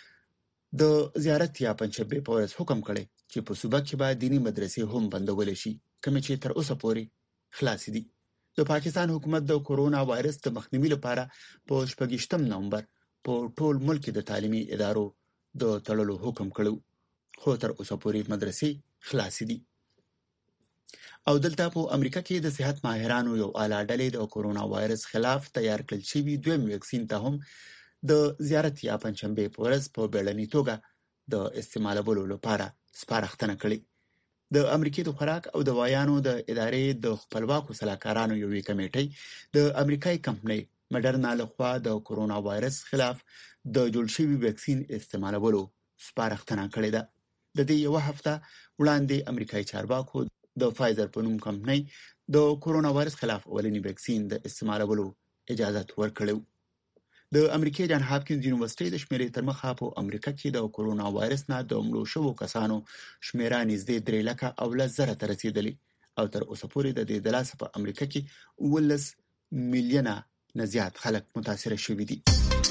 د زیارت یا پنځشنبه په ورځ حکم کړی چې په صوبه کې به دینی مدرسې هم بندول شي کوم چې تر اوسه پورې خلاص دي. د پاکستان حکومت د کورونا وایرس د مخنیوي لپاره په شپږشتم نومبر په ټول ملک د تعلیمي ادارو د تړلو حکم کړو خو تر اوسه پورې مدرسې خلاصې دي. او دلته په امریکا کې د صحت ماهرانو یو اعلی ډلې د کورونا وایرس خلاف تیار کړل شوی دویم ویکسین ته هم د زیارت یا پنځشنبه په ورځ په بیړنۍ توګه د استعمالولو لپاره سپارښتنه کړې. د امریکای د خوراک او دوايانو د ادارې د خپلواکو سلاکارانو یو کمیټې د امریکای کمپنۍ مډرنا لخوا د کورونا وایرس خلاف د جوړ شوی ویکسین استعمالولو سپارښتنه کړې ده. د دې یو هفته وړاندې امریکای چارواکو د فایزر په نوم کمپنۍ د کورونا وایرس خلاف اولنی ویکسین د استعمالولو اجازه ورکړه. د امریکای جان هاپکینز یونیورسيټي د شمیرې تر مخه په امریکا کې د کورونا وایرس نه د مړو شوو کسانو شمیره نږدې درې لکه او لزره ته رسیدلې او تر اوسه پورې د دې د لاسه په امریکا کې ولس میلیونه نه زیات خلک متاثر شوي دي.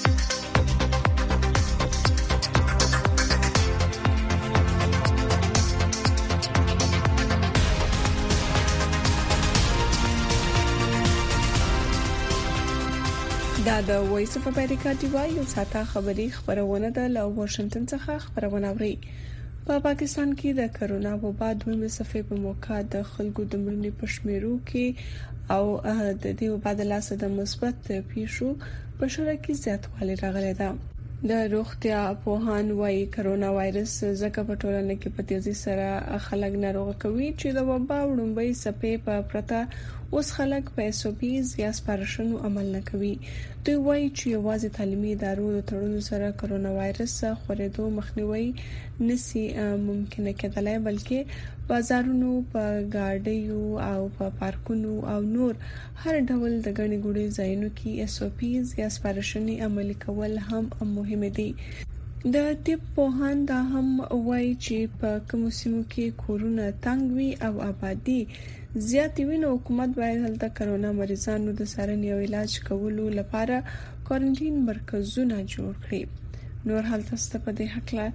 دا د وایس اف امریکا دیوا یو ساته خبري خبرونه ده له واشنگټن څخه خبرونه اوري. په پاکستان کې د کرونا وبا دویمه صفحه په موقع د خلکو د مړینې په شمیرو کې او د دې وبا د لاسه د مثبت پیښو په شمېر کې زیاتوالی راغلی ده. د روغتیا پوهان وايي کرونا وایرس ځکه په ټولنه کې په تیزی سره خلک ناروغ کوي چې د وبا وړاندوي صفحه په پرته اوس خلک په اس او پیز یا سپارښتنو عمل نه کوي. دوی وايي چې یوازې تعلیمي ادارو د تړونو سره کرونا وایرس خورېدو مخنیوي نسی ممکن کېدلای بلکې بازارونو په گاډیو او په پارکونو او نور هر ډول د غني ګوډي ځایونو کې اس او پیز یا سپارښتنې عملي کول هم مهم دي. د طب پوهان دا هم وايي چې په کوم سیمو کې کورونه تنګ وي او آبادی زیات وي نو حکومت باید هلته کرونا مریضانو د څارنې او علاج کولو لپاره کوارنټین مرکزونه جوړ کړي. نور هلته ستپدې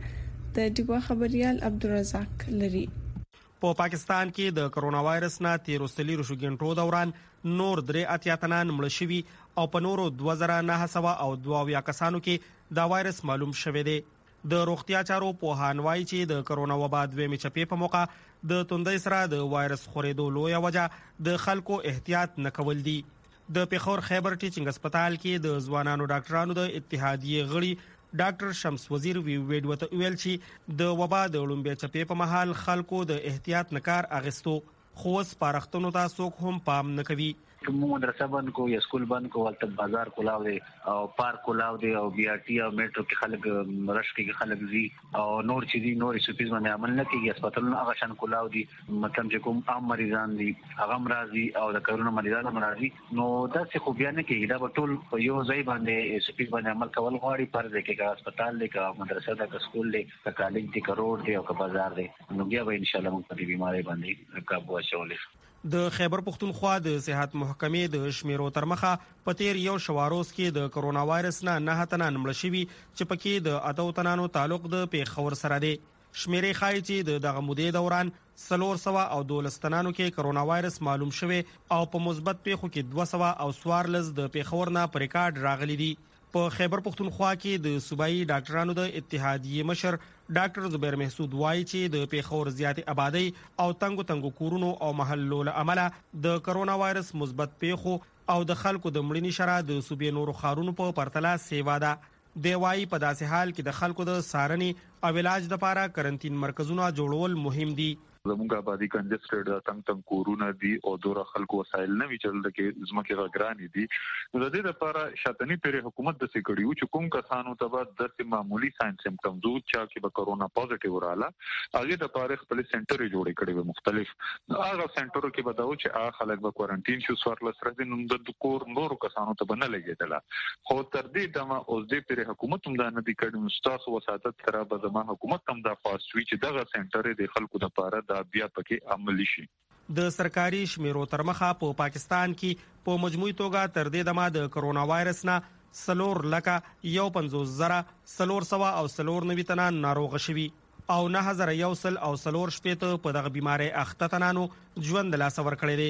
حق د دیوا خبريال عبدالرزاق لري. په پاکستان کې د کرونا وایرس نه تیر وسلي رشو ګنټو دوران نور درې اتیا تنان مړ شوي او په نورو دوه زره نه سوه او دوه اویا کسانو کې دا وایرس معلوم شوی دی. د روغتیا چارو پوهان وایي چې د کرونا وبا دویمه چپې په موقع د توندۍ سره د وایرس خورېدو لویه وجه د خلکو احتیاط نه کول دي. د پیښور خیبر ټیچینګ هسپتال کې د ځوانانو ډاکټرانو د اتحادیې غړي ډاکټر شمس وزیر وی ویډیو ته ویل چې د وبا د لومبې چپې په محل خلکو د احتیاط نکار اغستو خو سپارښتنو ته څوک هم پام نه کوي. مو مدرسه بند کو یا سکول بند کو ولته بازار کولاو دي او پارک کولاو دي او بي ار ټي او میټرو کې خلک رش کې خلک زی او نور چې دي نور سپیز باندې عمل نه کوي. هسپتالونه هغه شان کولاو دي مطلب چې کوم عام مریضان دي هغه مرضی او د کرونا مریضانو مرضی نو دا څه خو بیا نه کوي. دا ټول په یو ځای باندې سپیز باندې عمل کول غواړي پر دې کې هسپتال دی کا مدرسه دا کا سکول دی کا کالج دی کا روډ دی او کا بازار دی نو بیا به ان شاء الله موږ په دې بیماری باندې قابو اچولې. د خیبر پختونخوا د صحت محکمې د شمیرو تر مخه په تیر یو شواروز کې د کرونا وایرس نه نه تنان مړ شوي چې پکې د اتو تنانو تعلق د پیښور سره دی. شمیرې ښایي چې د دغه مودې دوران څلور سوه او دولس تنانو کې کرونا وایرس معلوم شوی او په مثبت پیښو کې دوه سوه او څوارلس د پیښور نه په ریکارډ راغلي دي. په خیبر پختونخوا کې د صوبایي ډاکټرانو د اتحادیې مشر ډاکټر زبیر محسود وایي چې د پیښور زیاتې آبادی او تنګو تنګو کورونو او محلو له امله د کرونا وایرس مثبت پیښو او د خلکو د مړینې شرح د صوبې نورو ښارونو په پرتله سیوا ده. دی وایي په داسې حال کې د خلکو د څارنې او علاج لپاره کرنټین مرکزونه جوړول مهم دي. زموږ آبادی کنجسټډ ده تنګ تنګ کورونه دي او دوره خلکو وسایل نه وی چل کې زمکه غرانی دي. نو د دې لپاره شاتنی پر حکومت د سګړیو چې کوم کسانو ته به د معمولی ساين سمپټمز او چا کې به کرونا پوزټیو رااله هغه د لپاره خپل سنټر جوړ کړي وي مختلف هغه سنټرو کې به دا چې هغه خلک به کوارنټین شو سوار لسره د نوم د کور نورو کسانو ته بنه لګیدله. خو تر دې دمه اوس دې پر حکومت هم دا نه دي کړي نو تاسو وساتت سره به زما حکومت هم دا فاست وی چې دغه سنټر د خلکو د لپاره دا بیا پکې عملی شي. د سرکاري شمیرو تر مخه په پاکستان کې په مجموعي توګه تر دې دمه د کرونا وایرس نه سلور لکه یو پنځوس زره سلور سوه او سلور نوي تنان ناروغ شوي او نه هزار یو سل او سلور شپېته په دغه بیماری اخته تنانو ژوند له لاسه ورکړی دی.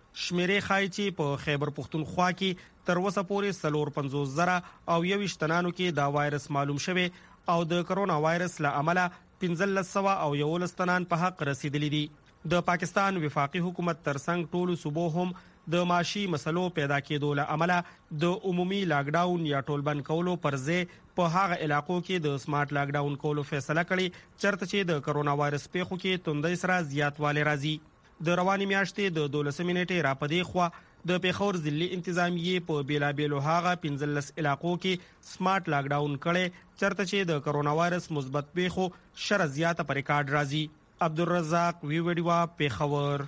شمیرې خای چې په خیبر پختونخوا کې تر اوسه پورې سلور پنځوس زره او یو شتنانو کې دا وایرس معلوم شوی او د کرونا وایرس له امله پنځه سوه او یو لستنان په حق رسیدلی دي. د پاکستان وفاقي حکومت ترڅنګ ټولو صوبو هم د معاشي مسلو پیدا کېدو له امله د عمومي لاک ډاون یا ټول بند کولو پر ځای په هغه علاقو کې د سمارټ لاک ډاون کولو فیصله کړې چرته چې د کرونا وایرس پیښو کې توندۍ سره زیاتوالی راځي. د رواني میاشتې د دولسمې نیټې راپدې خوا د پیښور ضلعي انتظامیې په بیلابیلو هغه پنځلس علاقو کې سمارټ لاک ډاون کړي چرته چې د کرونا وایرس مثبت پیښو شر زیاته پر ریکارډ راځي. عبدالرزاق وی ویډیوا پیښور.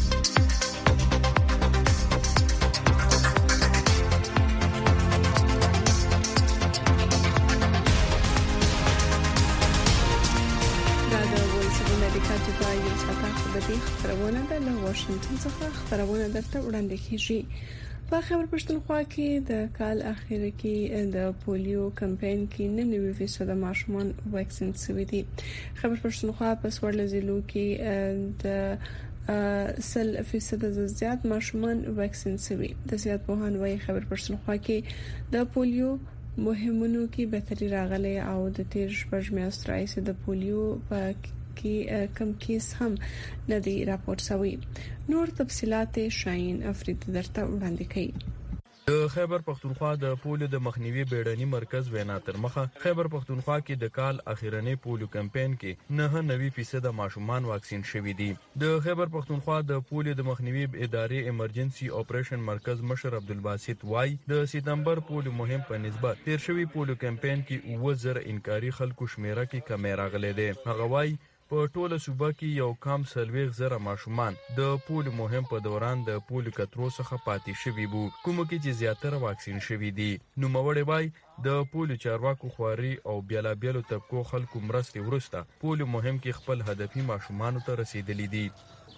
خبرونه د له واشنگټن څخه خبرونه درته وړاندې کیږي. په خیبر پښتونخوا کې د کال اخر کې د پولیو کمپاین کې نننوي فیصد ماشومان واکسین شوي دي. خیبر پښتونخوا په څوارلس ضلعو کې د سل فیصد زیات ماشومان واکسین شوي. د سیاست پوهان وايي خیبر پښتونخوا کې د پولیو مهمونو کې بهتري راغلي او د تیر شپږ میاشتې راهیسې د پولیو په کې کم کیس هم ندي راپور شوی. نور تفصيلات شاهین افریدی درته وړاندې کړي. د خیبر پښتونخوا د پولیو د مخنیوي بیړني مرکز وینا تر مخه خیبر پښتونخوا کې د کال اخیرنی پولیو کمپاین کې نه نوي فیصد ماشومان واکسین شوي دي. د خیبر پښتونخوا د پولیو د مخنیوي ادارې ایمرجنسي اپریشن مرکز مشر عبدالباسط وای د سپتمبر پولیو مهم په نسبت تیر شوی پولیو کمپاین کې اوه زره انکاري خلکو شمیره کې کمی راغلی دی. هغه وای په ټوله صوبه کې یو کم سلويغ زره ماشومان د پولیو مهم په دوران د پولیو کترو څخه پاتې شوي وو کوم کې چې زیاتره واکسین شوي دي. نو موړې وای د پولیو چارواکو خواري او بیلابیلو طبقو خلکو مرستې ورسته پولیو مهم کې خپل هدفي ماشومان ته رسیدلي دي.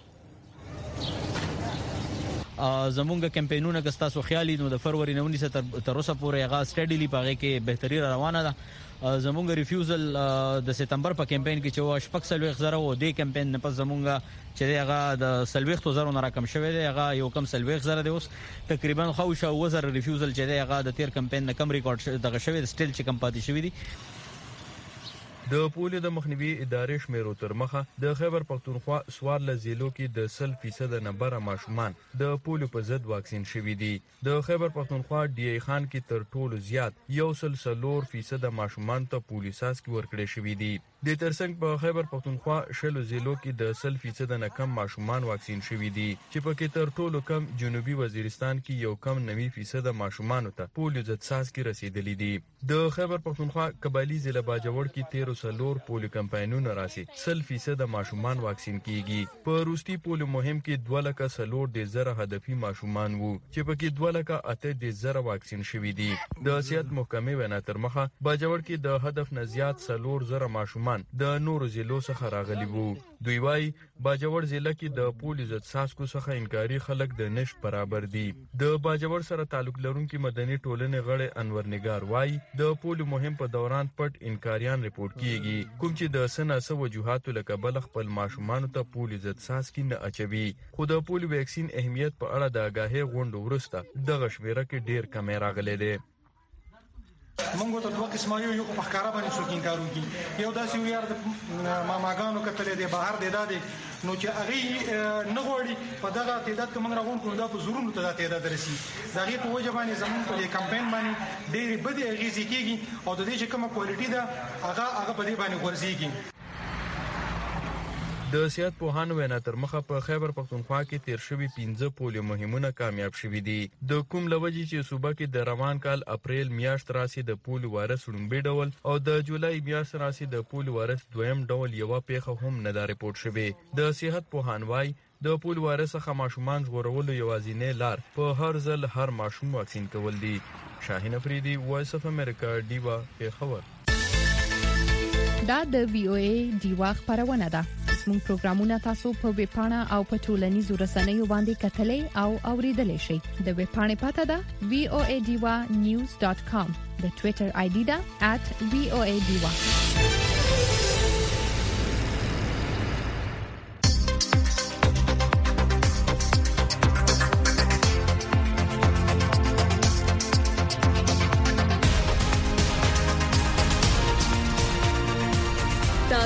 زمونږ کمپاینونه که تاسو خیالي نو د فروری نه ونیسه تر اوسه پورې هغه سټډیلی پاغه کې بهتري روانه ده. زمونږ ریفیوزل د سپتمبر په کمپاین کې چې وا شپږ سلويخ زره و د کمپاین نه پس زمونږ چې هغه د سلويخ تو زره نه راکم شوی دی هغه یو کم سلويخ زره دی اوس تقریبا خو شو وزر ریفیوزل چې هغه د تیر کمپاین نه کم ریکارډ دغه شوی د سټیل چې کم پاتې شوی دی. د پولیو د مخنیوي ادارې شمیرو تر مخه د خیبر پښتونخوا څوارلس ضلعو کې د سل فیصد نمبر ماشومان د پولیو په ضد واکسین شوي دي. د خیبر پښتونخوا ډي ای خان کې تر ټولو زیات یو سل سلور فیصد ماشومان ته پولیو ساس کې ورکړي شوي دي. د ترڅنګ په خیبر پښتونخوا شلو ضلعو کې د سل فیصد نه کم ماشومان واکسین شوي دي چې پکې تر ټولو کم جنوبي وزیرستان کې یو کم نوي فیصد ماشومان ته پولیو ضد ساس کې رسیدلي دي. د خیبر پښتونخوا قبایلی ضلع باجوړ کې تیر سلور پولیو کمپاینونه راسي سل فیصد ماشومان واکسین کیږي. په روستي پولیو مهم کې دوه لکه سلور د زره هدفي ماشومان وو چې پکې دوه لکه اته د زره واکسین شوي دي. د صحت محکمې وینا تر مخه باجوړ کې د هدف نه زیات سلور زره ماشومان د نورو ضلعو څخه راغلي وو. دوی وايي باجوړ ضلع کې د پولیو ضد ساسکو څخه انکاري خلک د نش برابر دي. د باجوړ سره تعلق لرونکي مدني ټولنې غړي انور نگار وايي د پولیو مهم په دوران پټ انکاریان ریپورت کیږي کوم چې د سنا سو وجوهاتو لکه بل خپل ماشومان ته پولیو ضد ساسکي نه اچوي. خو د پولیو ویکسین اهمیت په اړه د آگاهي غونډو ورسته د غشمیره کې ډیر کمی راغلی دی. مونږ ته دوه قسمه یو یو په ښکارا باندې څوک انکارو کی یو داسې یو یار د ماماګانو کتلې دی بهر دی دادي نو چې هغه نه غوړي په دغه تعداد کې موږ راغون کوو دا په زورونو ته د تعداد رسی دا غي په وجه باندې زمون په کمپاین باندې ډېر بده غیزي کیږي او د دې چې کومه کوالټي ده هغه هغه په دې باندې ورزيږي. د سیاست پوهانو وینا تر مخه په خیبر پښتونخوا کې تیر شوی پنځه پولیو مهمونه کامیاب شوي دي. د کوم لوجي چې صوبه کې د روان کال اپریل میاشت راسي د پولیو وایرس لومبي ډول او د جولای میاشت راسي د پولیو وایرس دویم ډول یو پیښه هم نه دا ریپورت شوی. د صحت پوهان وايي د پولیو وایرس څخه ماشومان ژغورولو یوازینی لار په هر ځل هر ماشوم واکسین کول دي. شاهین افریدی وایس اف امریکا دیوا پیښور. دا د وی او ای دیوا خبرونه ده. زموږ پروګرامونه تاسو په ویب پاڼه او په ټولنیزو رسنیو باندې کتلې او اوریدلای شئ. د ویب پاڼې پته ده وی او ای دیوا نیوز ډاٹ کام. د ټوئیټر آی ډي ده ات وی او ای دیوا.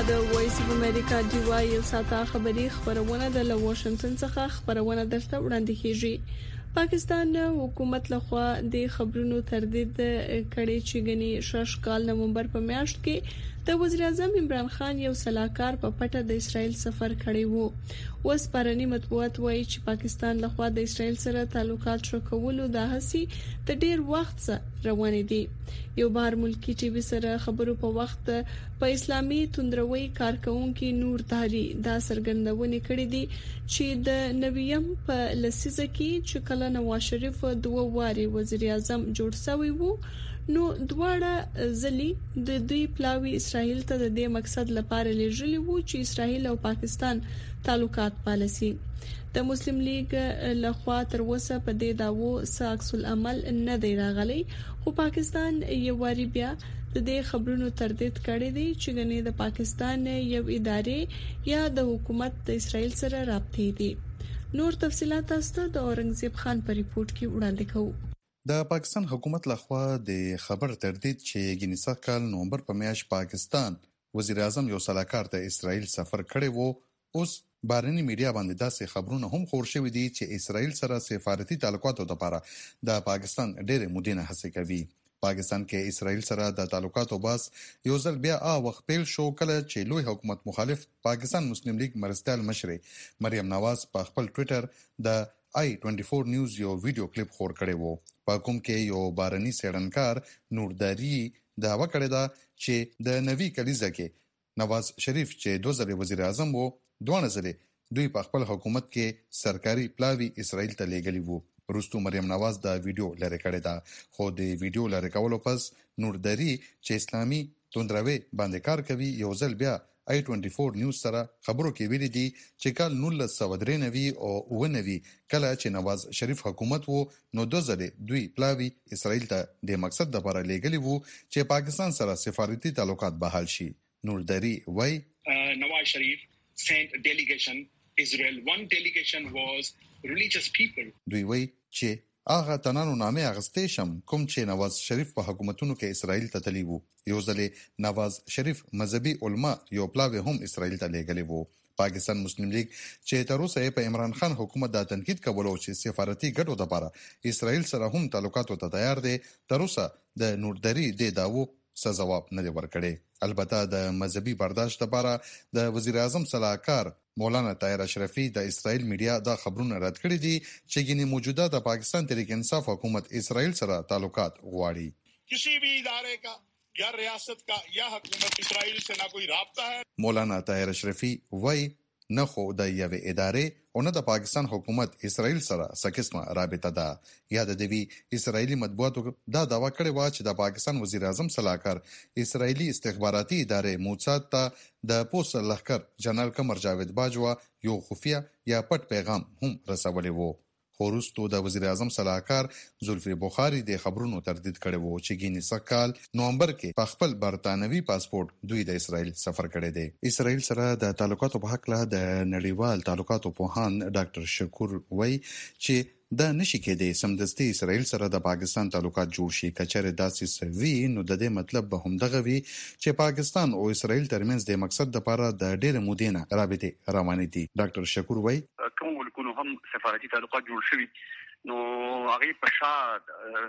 د وایس اف امریکا دی واي یو ساته خبري خبرونه د واشنگټن څخه خبرونه درته وړاندې کیږي. پاکستان حکومت لخوا د خبرونو تردید کړي چې غني شش کال نومبر په میاشت کې د وزیر اعظم عمران خان یو سلاکار په پټه د اسرائیل سفر کړی وو. اوس پرانی مطبوعات وایي چې پاکستان لخوا د اسرائیل سره تعلقات شو کولو د هڅې د ډیر وخت څخه روان دي. یو بار ملکی ټي وي سره خبرو په وخت په اسلامي توندروي کارکونکو نور تحری دا سرګندونه کړې دي چې د نویم په لسیزه کې چې کله نواز شریف دوه واري وزیر اعظم جوړ شوی وو نو دواړه ځلې د دوی پلاوی اسرائیل ته د دې مقصد لپاره لېږلي وو چې اسرائیل او پاکستان تعلقات پالسي. د مسلم لیگ لخوا تر اوسه په دې داوو ساکس العمل نه دی راغلی، خو پاکستان یو واری بیا د دې خبرونو تردید کړی دی چې غني د پاکستان یو ادارې یا د حکومت د اسرائیل سره رابطې دي. نور تفصيلات تاسو د اورنګزیب خان په ریپورت کې وړاندې کوو. د پاکستان حکومت لخوا د خبر تردید چې ګینیسا کال نومبر په میاشت پاکستان وزیر اعظم یو سلاکار ته اسرائیل سفر کړی وو، اوس بارني میډیا باندې داسې خبرونه هم خور شوي دي چې اسرائیل سره سفارتي تعلقاتو لپاره د پاکستان ډېر مدینه هڅه کوي. پاکستان کې اسرائیل سره د تعلقاتو باس یو ځل بیا ا وخت پیل شو کله چې لوی حکومت مخالف پاکستان مسلم لیگ مرستیال مشر مریم نواز په خپل ټوئیټر د آی چوبیس نیوز یو ویډیو کلیپ خور کړی وو، په کوم کې یو بارني سیړنکار نورداری داوا کړی دا چې د نوي کلیزه کې نواز شریف چې دوه ځله وزیر اعظم وو، دوه ځله دوی په خپل حکومت کې سرکاري پلاوی اسرائیل ته لېږلي وو. وروسته مریم نواز دا ویډیو لری کړی دا، خو د ویډیو لری کولو پس نورداری چې اسلامي توندروي باندې کار کوي یو ځل بیا آی چوبیس نیوز سره خبرو کې ویلي دي چې کال نولس سوه درې نوي او اوه نوي کله چې نواز شریف حکومت وو نو دوه ځله دوی پلاوی اسرائیل ته د مقصد لپاره لېږلي وو چې پاکستان سره سفارتي تعلقات بحال شي. نورداری وای نواز شریف sent delegation Israel. One delegation was religious people. دوی وای چې هغه تنانو نامه اغستې شم کوم چې نواز شریف په حکومتونو کې اسرائیل ته تلی وو. یو ځلې نواز شریف مذهبي علما یو پلاوی هم اسرائیل ته لېږلي وو. پاکستان مسلم لیگ چې تر اوسه په عمران خان حکومت دا تنقید کولو چې سفارتي ګټو لپاره اسرائیل سره هم تعلقاتو ته تیار دي، تر اوسه د نوردری د داوو څه جواب نه دی ورکړی. البته د مذهبي برداشت لپاره د وزیر اعظم صلاحکار مولانا طاهر اشرفی د اسرائیل میډیا دا خبرونه رد کړي دي چې ګینه موجوده د پاکستان تحریک انصاف حکومت اسرائیل سره تعلقات غواړي. کسی بھی ادارے کا یا ریاست کا یا حکومت اسرائیل سے نہ کوئی رابطہ ہے. مولانا طاهر اشرفی وای نه خو د یوې ادارې او نه د پاکستان حکومت اسرائیل سره سکسمه رابطه ده. یا د دوی اسرائیلی مطبوعاتو دا داوا کړې و چې د پاکستان وزیر اعظم صلاحکار اسرائیلی استخباراتي ادارې موساد ته د پوست لخر جنرال قمر جاوید باجوا یو خفیه یا پټ پیغام هم رسولې وو. خورستو د وزیر اعظم صلاحکار زلفی بخاری د خبرونو تردید کړي وو چې ګینیسا کال نومبر کې په خپل برتانوي پاسپورت دوی د اسرائیل سفر کړی دی. اسرائیل سره د تعلقاتو په حق له د نړیوال تعلقاتو پوهان ډاکټر شکور وای چې دا نشي کېدی سمدستي اسرائیل سره د پاکستان تعلقات جوړ شي. کچره داسې سوي نو د دې مطلب به هم دغه وي چې پاکستان او اسرائیل ترمنځ د مقصد لپاره د ډېر مودینه رابطه روانې دي. ډاکټر شکور وای کوم ولکونو هم سفارتي تعلقات جوړ شوي نو هغه په شاد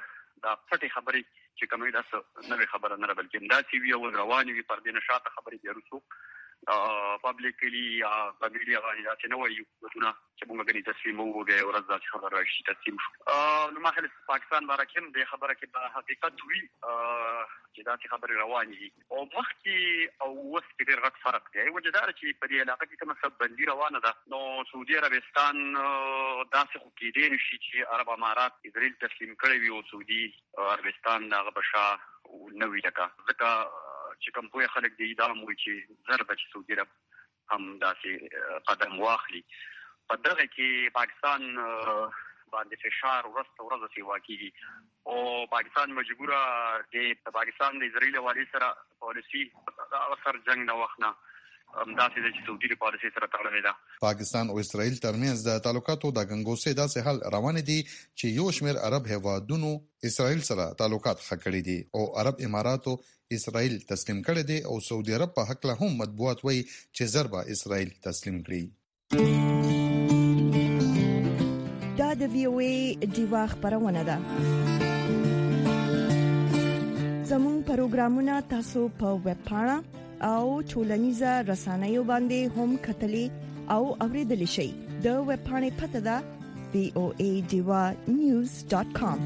د پټي خبرې چې کومه داسه نوې خبره نه بلکې دا سی وی او رواني وي پر دې نشاط خبرې دی رسو پابلیکلی یا پابلیکلی غانې دا چې نو وایي وتونه چې موږ غني تصمیم وګورئ او راځي خبر راشي تصمیم شو نو مخالف پاکستان بارکه د خبره کې د حقیقت وی چې دا خبره رواني دي او وختي او وس کې ډېر غټ فرق دی. وجدار چې په دې علاقه کې کوم څه بندي روانه ده نو سعودي عربستان داسې خو کې دی نشي چې عرب امارات اسرائیل تسلیم کړي وي او سعودي عربستان دغه بشا نو وی لکه ځکه چې کوم په خلک دی دا مو چې ضربه چې سعودي عرب هم داسې قدم واخلي. په دغه کې پاکستان باندې فشار ورسته ورځ سیوا کیږي او پاکستان مجبوره د پاکستان د اسرائیل والی سره پالیسی د اثر جنگ نه وښنه همداسې د سعودي پالیسي سره تړلې ده. پاکستان او اسرائیل ترمنځ د تعلقاتو د ګنګوسې داسې حل روان دي چې یو شمېر عرب هیوادونو اسرائیل سره تعلقات ښه کړي دي او عرب اماراتو اسرائیل تسلیم کړي دي او سعودي عرب په حق له هم مطبوعات وایي چې ضربه اسرائیل تسلیم کړي. دا د وی او ای دیوا خبرونه ده. زموږ پروګرامونه تاسو په ویب پاڼه او ټولنیزه رسنیو باندې هم کتلی او اوریدلی شئ. د ویب پاڼې پته ده وی او ای دیوا نیوز ډاټ کام.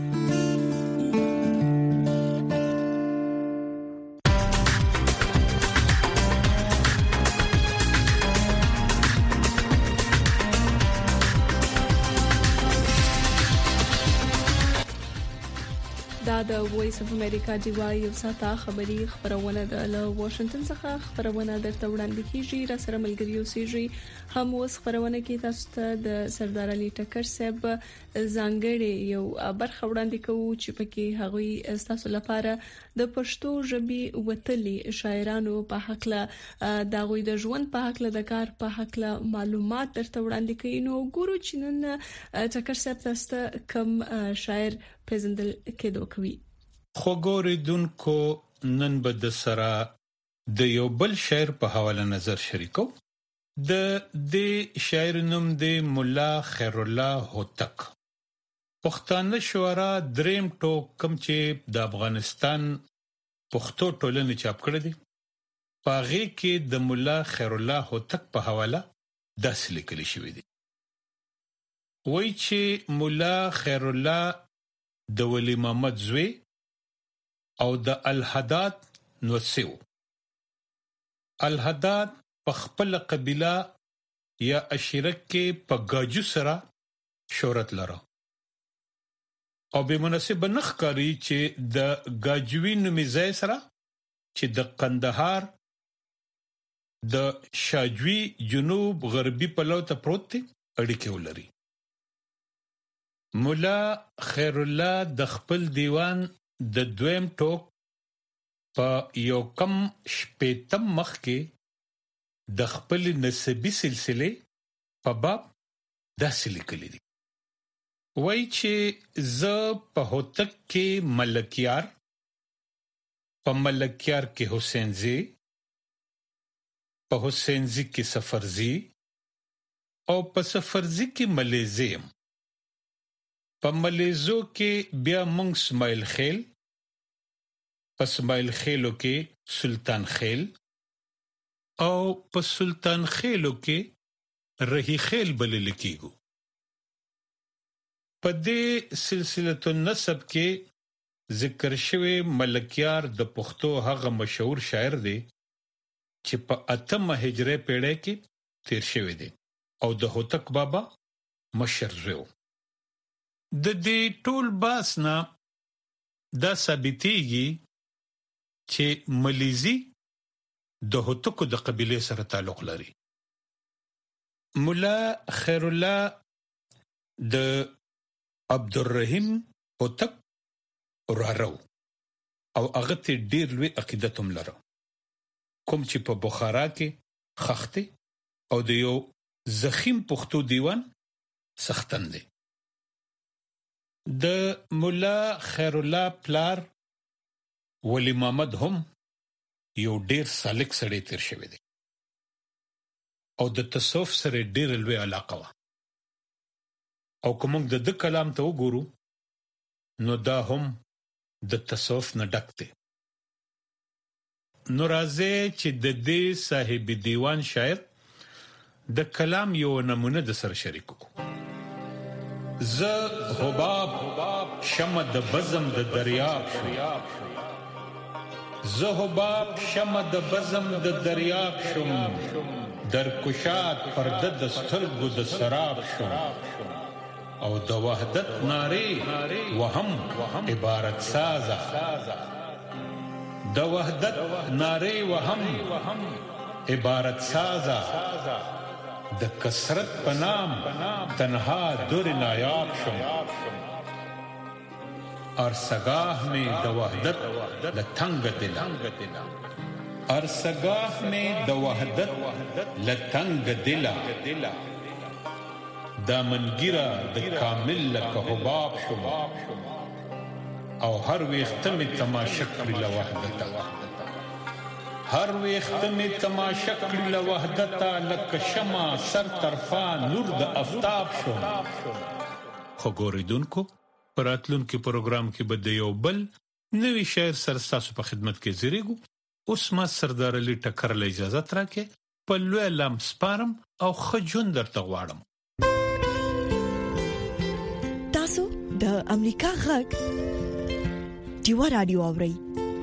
دا د وایس اف امریکا دیوا یو ساته خبری خبرونه ده له واشنگټن څخه خبرونه درته وړاندې کیږي. را سره ملګری اوسېږي هم اوس خبرونه کې تاسو ته د سردار علي ټکر صاحب ځانګړي یو برخه وړاندې کوو چې پکې هغوی تاسو لپاره د پښتو ژبې وتلي شاعرانو په حق له د غوي د ژوند په حق له د کار په حق له معلومات درته وړاندې کوي. نو ګورو چې نن ټکر صاحب تاسو کم شاعر پیژندل کېدو کوي. خو ګوریدونکو نن به د سره د یو بل شاعر په حواله نظر شریکو. د دې شاعر نوم دی مولا خیر الله هوتک. پښتانه شعرا دریم ټوک کم چې د افغانستان پښتو ټولنې چاپ کړی دی پاغه کې د مولا خیر الله هوتک په حواله داسې لیکل شوی دی. وایي چې مولا خیر الله د ولی محمد زوی او د الحداد نوسیو. الحداد په خپل قبيله یا عشیره کې په گاجو سره شهرت لري او به مناسبه نخکاری چې د گاجوی نومي ځای سره چې د قندهار د شاجوی جنوب غربي پلو ته پروت دی اړیکې ولري. مولا خیر الله د خپل دیوان د دویم ټوک په یو کم شپېتم مخ کې د خپل نسبی سلسله په باب داسې لیکلي دي. وایي چې زه په هوتک کې ملکیار، په ملکیار کې حسینزی، په حسینزی کې سفرزی او په سفرزی کې ملیزیم. په ملیزو کې بیا مونږ اسماعیل خیل، په اسماعیل خیلو کې سلطان خیل او په سلطان خیلو کې رهی خیل بلل کېږي. په دې سلسله النسب کې ذکر شوی ملکیار د پښتو هغه مشهور شاعر دی چې په اتمه هجری پیړۍ کې تیر شوی دی او د هوتک بابا مشر زوی. د دې ټول باسنا دا ثابتېږي چې ملیزي د هوتکو د قبيله سره تعلق لري. مولا خیر الله د عبدالرحیم هوتک ورارو او هغه ته ډیر لوی عقیدت هم لرو کوم چې په بخارا کې خخته او د یو زخیم پښتو دیوان سختن دی. د مولا خیر الله پلار ولی محمد هم یو ډیر سالک سړی تیر شوی دی او د تصوف سره ډیر لوی علاقه و او کوم د د کلام ته وګورو نو دا هم د تصوف نه ډک دی. نو راځي چې د دې صاحب دیوان شاعر د کلام یو نمونه د سره شریکو. ز حباب شمع د بزم د دریاب شریاب زه حباب شمع د بزم د دریاب شم در کشاد پرده د سترګو د سراب شم او د وحدت ناره وهم عبارت سازه د وحدت ناره وهم عبارت سازه د کثرت پنام تنها دور نایاب شم اور سگاہ میں د وحدت لتنگ دل ارسگاه میں د وحدت لتنگ دلا دامنگیرا د کامل لکه حباب شم او هر ویختم تماشا کړی له وحدت هر ویختم تماشا کړی له وحدت لکه شمع سر طرفا نور د افتاب شم. خو ګوریدونکو پراتلونکو پروګرام کې به د یو بل نوی شاعر سر تاسو په خدمت کې زیریګو. اوس ما سردار علي ټکر له اجازه تراکه په لوی لام سپارم او خجون درته غواړم. تاسو د امریکا غږ ډیوا رادیو اورئ.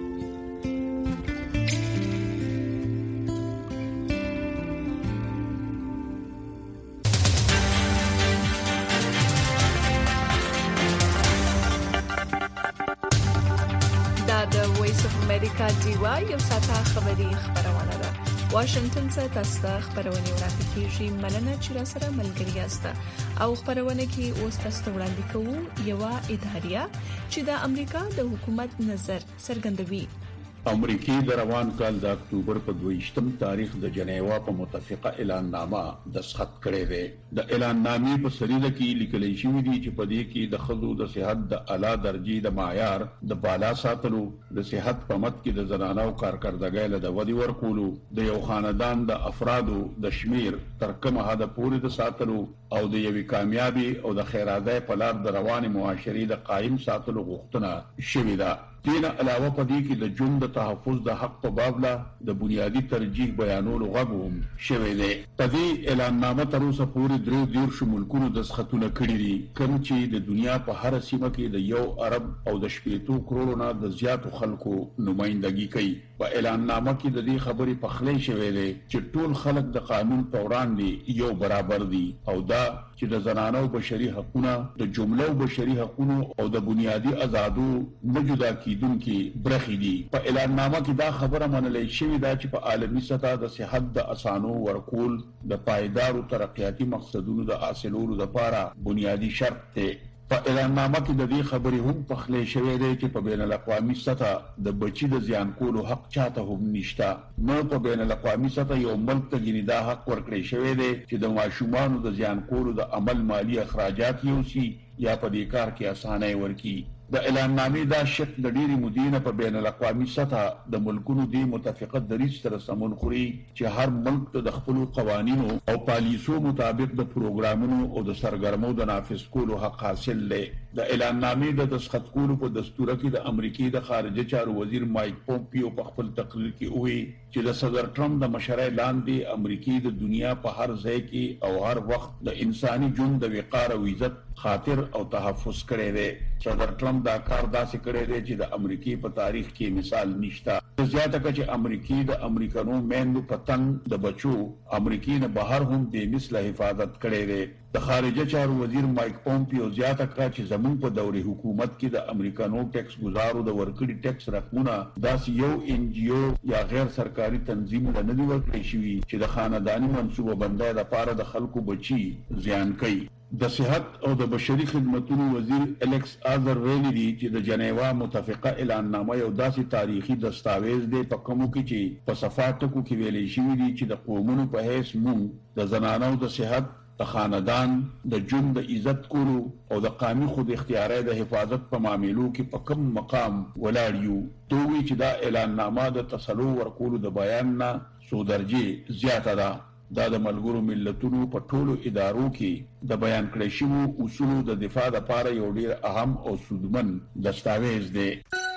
امریکا دیوا یو ساعته خبري خبرونه ده. واشنگټن څخه تاسو ته خبرونه وړاندې کیږي. مننه چې را سره ملګری یاست. او خبرونه کې اوس تاسو ته وړاندې کوو یو اداریه چې د امریکا د حکومت نظر څرګندوي. امریکای د روان کال د اکتوبر په دویشتم تاریخ د جنیوا په متفقه اعلان نامه دستخط کړی دی. د اعلان نامې په سریزه کې لیکل شوی دی چې په دې کې د خزو د صحت د اعلی درجه د معیار د بالا ساتلو، د صحت په مت کې د زنانو کارکردګۍ له د ودی ورکولو، د یو خاندان د افرادو د شمیر تر کومه حد پورې د ساتلو او د یوې کامیابی او د خیرادۍ په لار د روان معاشري د قائم ساتلو غوښتنه شوې ده. دین علاوه په دې کې د جون د تحفظ د حق په باب لا د بنیادی ترجیح بیانولو غوښتنه هم شوې ده. په دې اعلان نامه تر اوسه پورې درې دیرش ملکونو دستخطونه کړي دي، کوم چې د دنیا په هر سیمه کې د یو ارب او د شپېتو کروڑو نه د زیاتو خلکو نمائندګي کوي. په اعلان نامه کې د دې خبرې په خلی شوې ده چې ټول خلک د قانون په وړاندې یو برابر دي او دا چې د زنانو بشري حقوقونه، د جملو بشري حقوقونه او د بنیادی آزادو نه جدا کیدونکي برخې دي. په اعلان نامه کې دا خبره منل شوې ده چې په عالمي سطح د صحت د اسانو ورکول د پایدارو ترقیاتي مقصدونو د حاصلولو لپاره بنیادی شرط دی. په اعلان نامه کې د دې خبرې هم په خلی شوې ده چې په بین الاقوامي سطح د بچي د زیان کولو حق چاته هم نشته. نو په بین الاقوامي سطح یو ملک ته ګینه دا حق ورکړی شوی دی چې د ماشومانو د زیان کولو د عمل مالی اخراجات یوسي یا په دې کار کې اسانه ورکي. د اعلان نامې دا شق د ډېری مدینه په بین الاقوامي سطح د ملکونو دی متفقه دریځ سره سمون خوري چې هر ملک ته د خپل قوانینو او پالیسو مطابق د پروګرامونو او د سرګرمو د نافذ کولو حق حاصل لري. د اعلان نامې د دستخط کولو په دستور کې د امریکای د خارجه چارو وزیر مایک پومپیو په خپل تقریر کې وایي چې د صدر ټرمپ د مشرۍ لاندې امریکای د دنیا په هر ځای کې او هر وخت د انساني ژوند د وقار او عزت خاطر او تحفظ کړی دی. صدر ټرمپ دا کار داسې کړی دی چې د امریکای په تاریخ کې مثال نشته. زیاته کړه چې امریکای د امریکانو میندو پتنګ د بچو امریکای نه بهر هم د مثله حفاظت کړی دی. د خارجه چارو وزیر مایک پومپیو زیاته کړه چې زموږ په دوري حکومت کې د امریکانو ټیکس گزارو د ورکړي ټیکس رقمونه داسې یو ان جی او یا غیر سرکاري تنظیم له نه دی ورکړی شوی چې د خاندانی منصوبه بندۍ لپاره د خلکو بچي زیان کوي. د صحت او د بشري خدماتو وزیر الیکس آزر ویلي دی چې د جنیوا متفقه اعلان نامه یو داسې تاریخي دستاویز دی په کومو کې چې په صفاتو کې ویلي شوی دی چې د قومونو په هیڅ مونږ د زنانو د صحت، د خاندان د ژوند د عزت کولو او د قانوني خود اختیاري د حفاظت په معاملو کې په کوم مقام ولاړ یو. دوی چې دا اعلان نامه د تسلو ورکولو د بیان نه سو درجه زیاته ده. دا د ملګرو ملتونو په ټولو ادارو کې د بیان کړی شوی اصولو د دفاع لپاره یو ډیر اهم او سودمن دستاویز دی.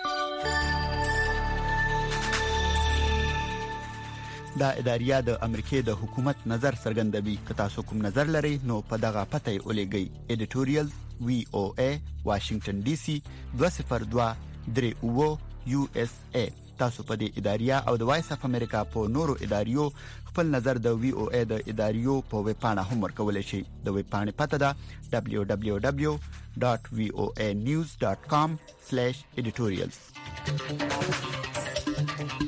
دا اداریه د امریکای د حکومت نظر څرګندوي. که تاسو کوم نظر لرئ نو په دغه پته یې ولېږئ. ایډیټوریال وی او ای واشنگټن ډي سي دوه صفر دوه درې اوه یو اس ای. تاسو په دې اداریه او د وایس اف امریکا په نورو اداریو خپل نظر د وی او ای د اداریو په ویب پاڼه هم ورکولای شئ. د ویب پاڼې پته ده دبليو دبليو دبليو ډاټ وی او ای نیوز ډاټ کام سلیش ایډیټوریالز.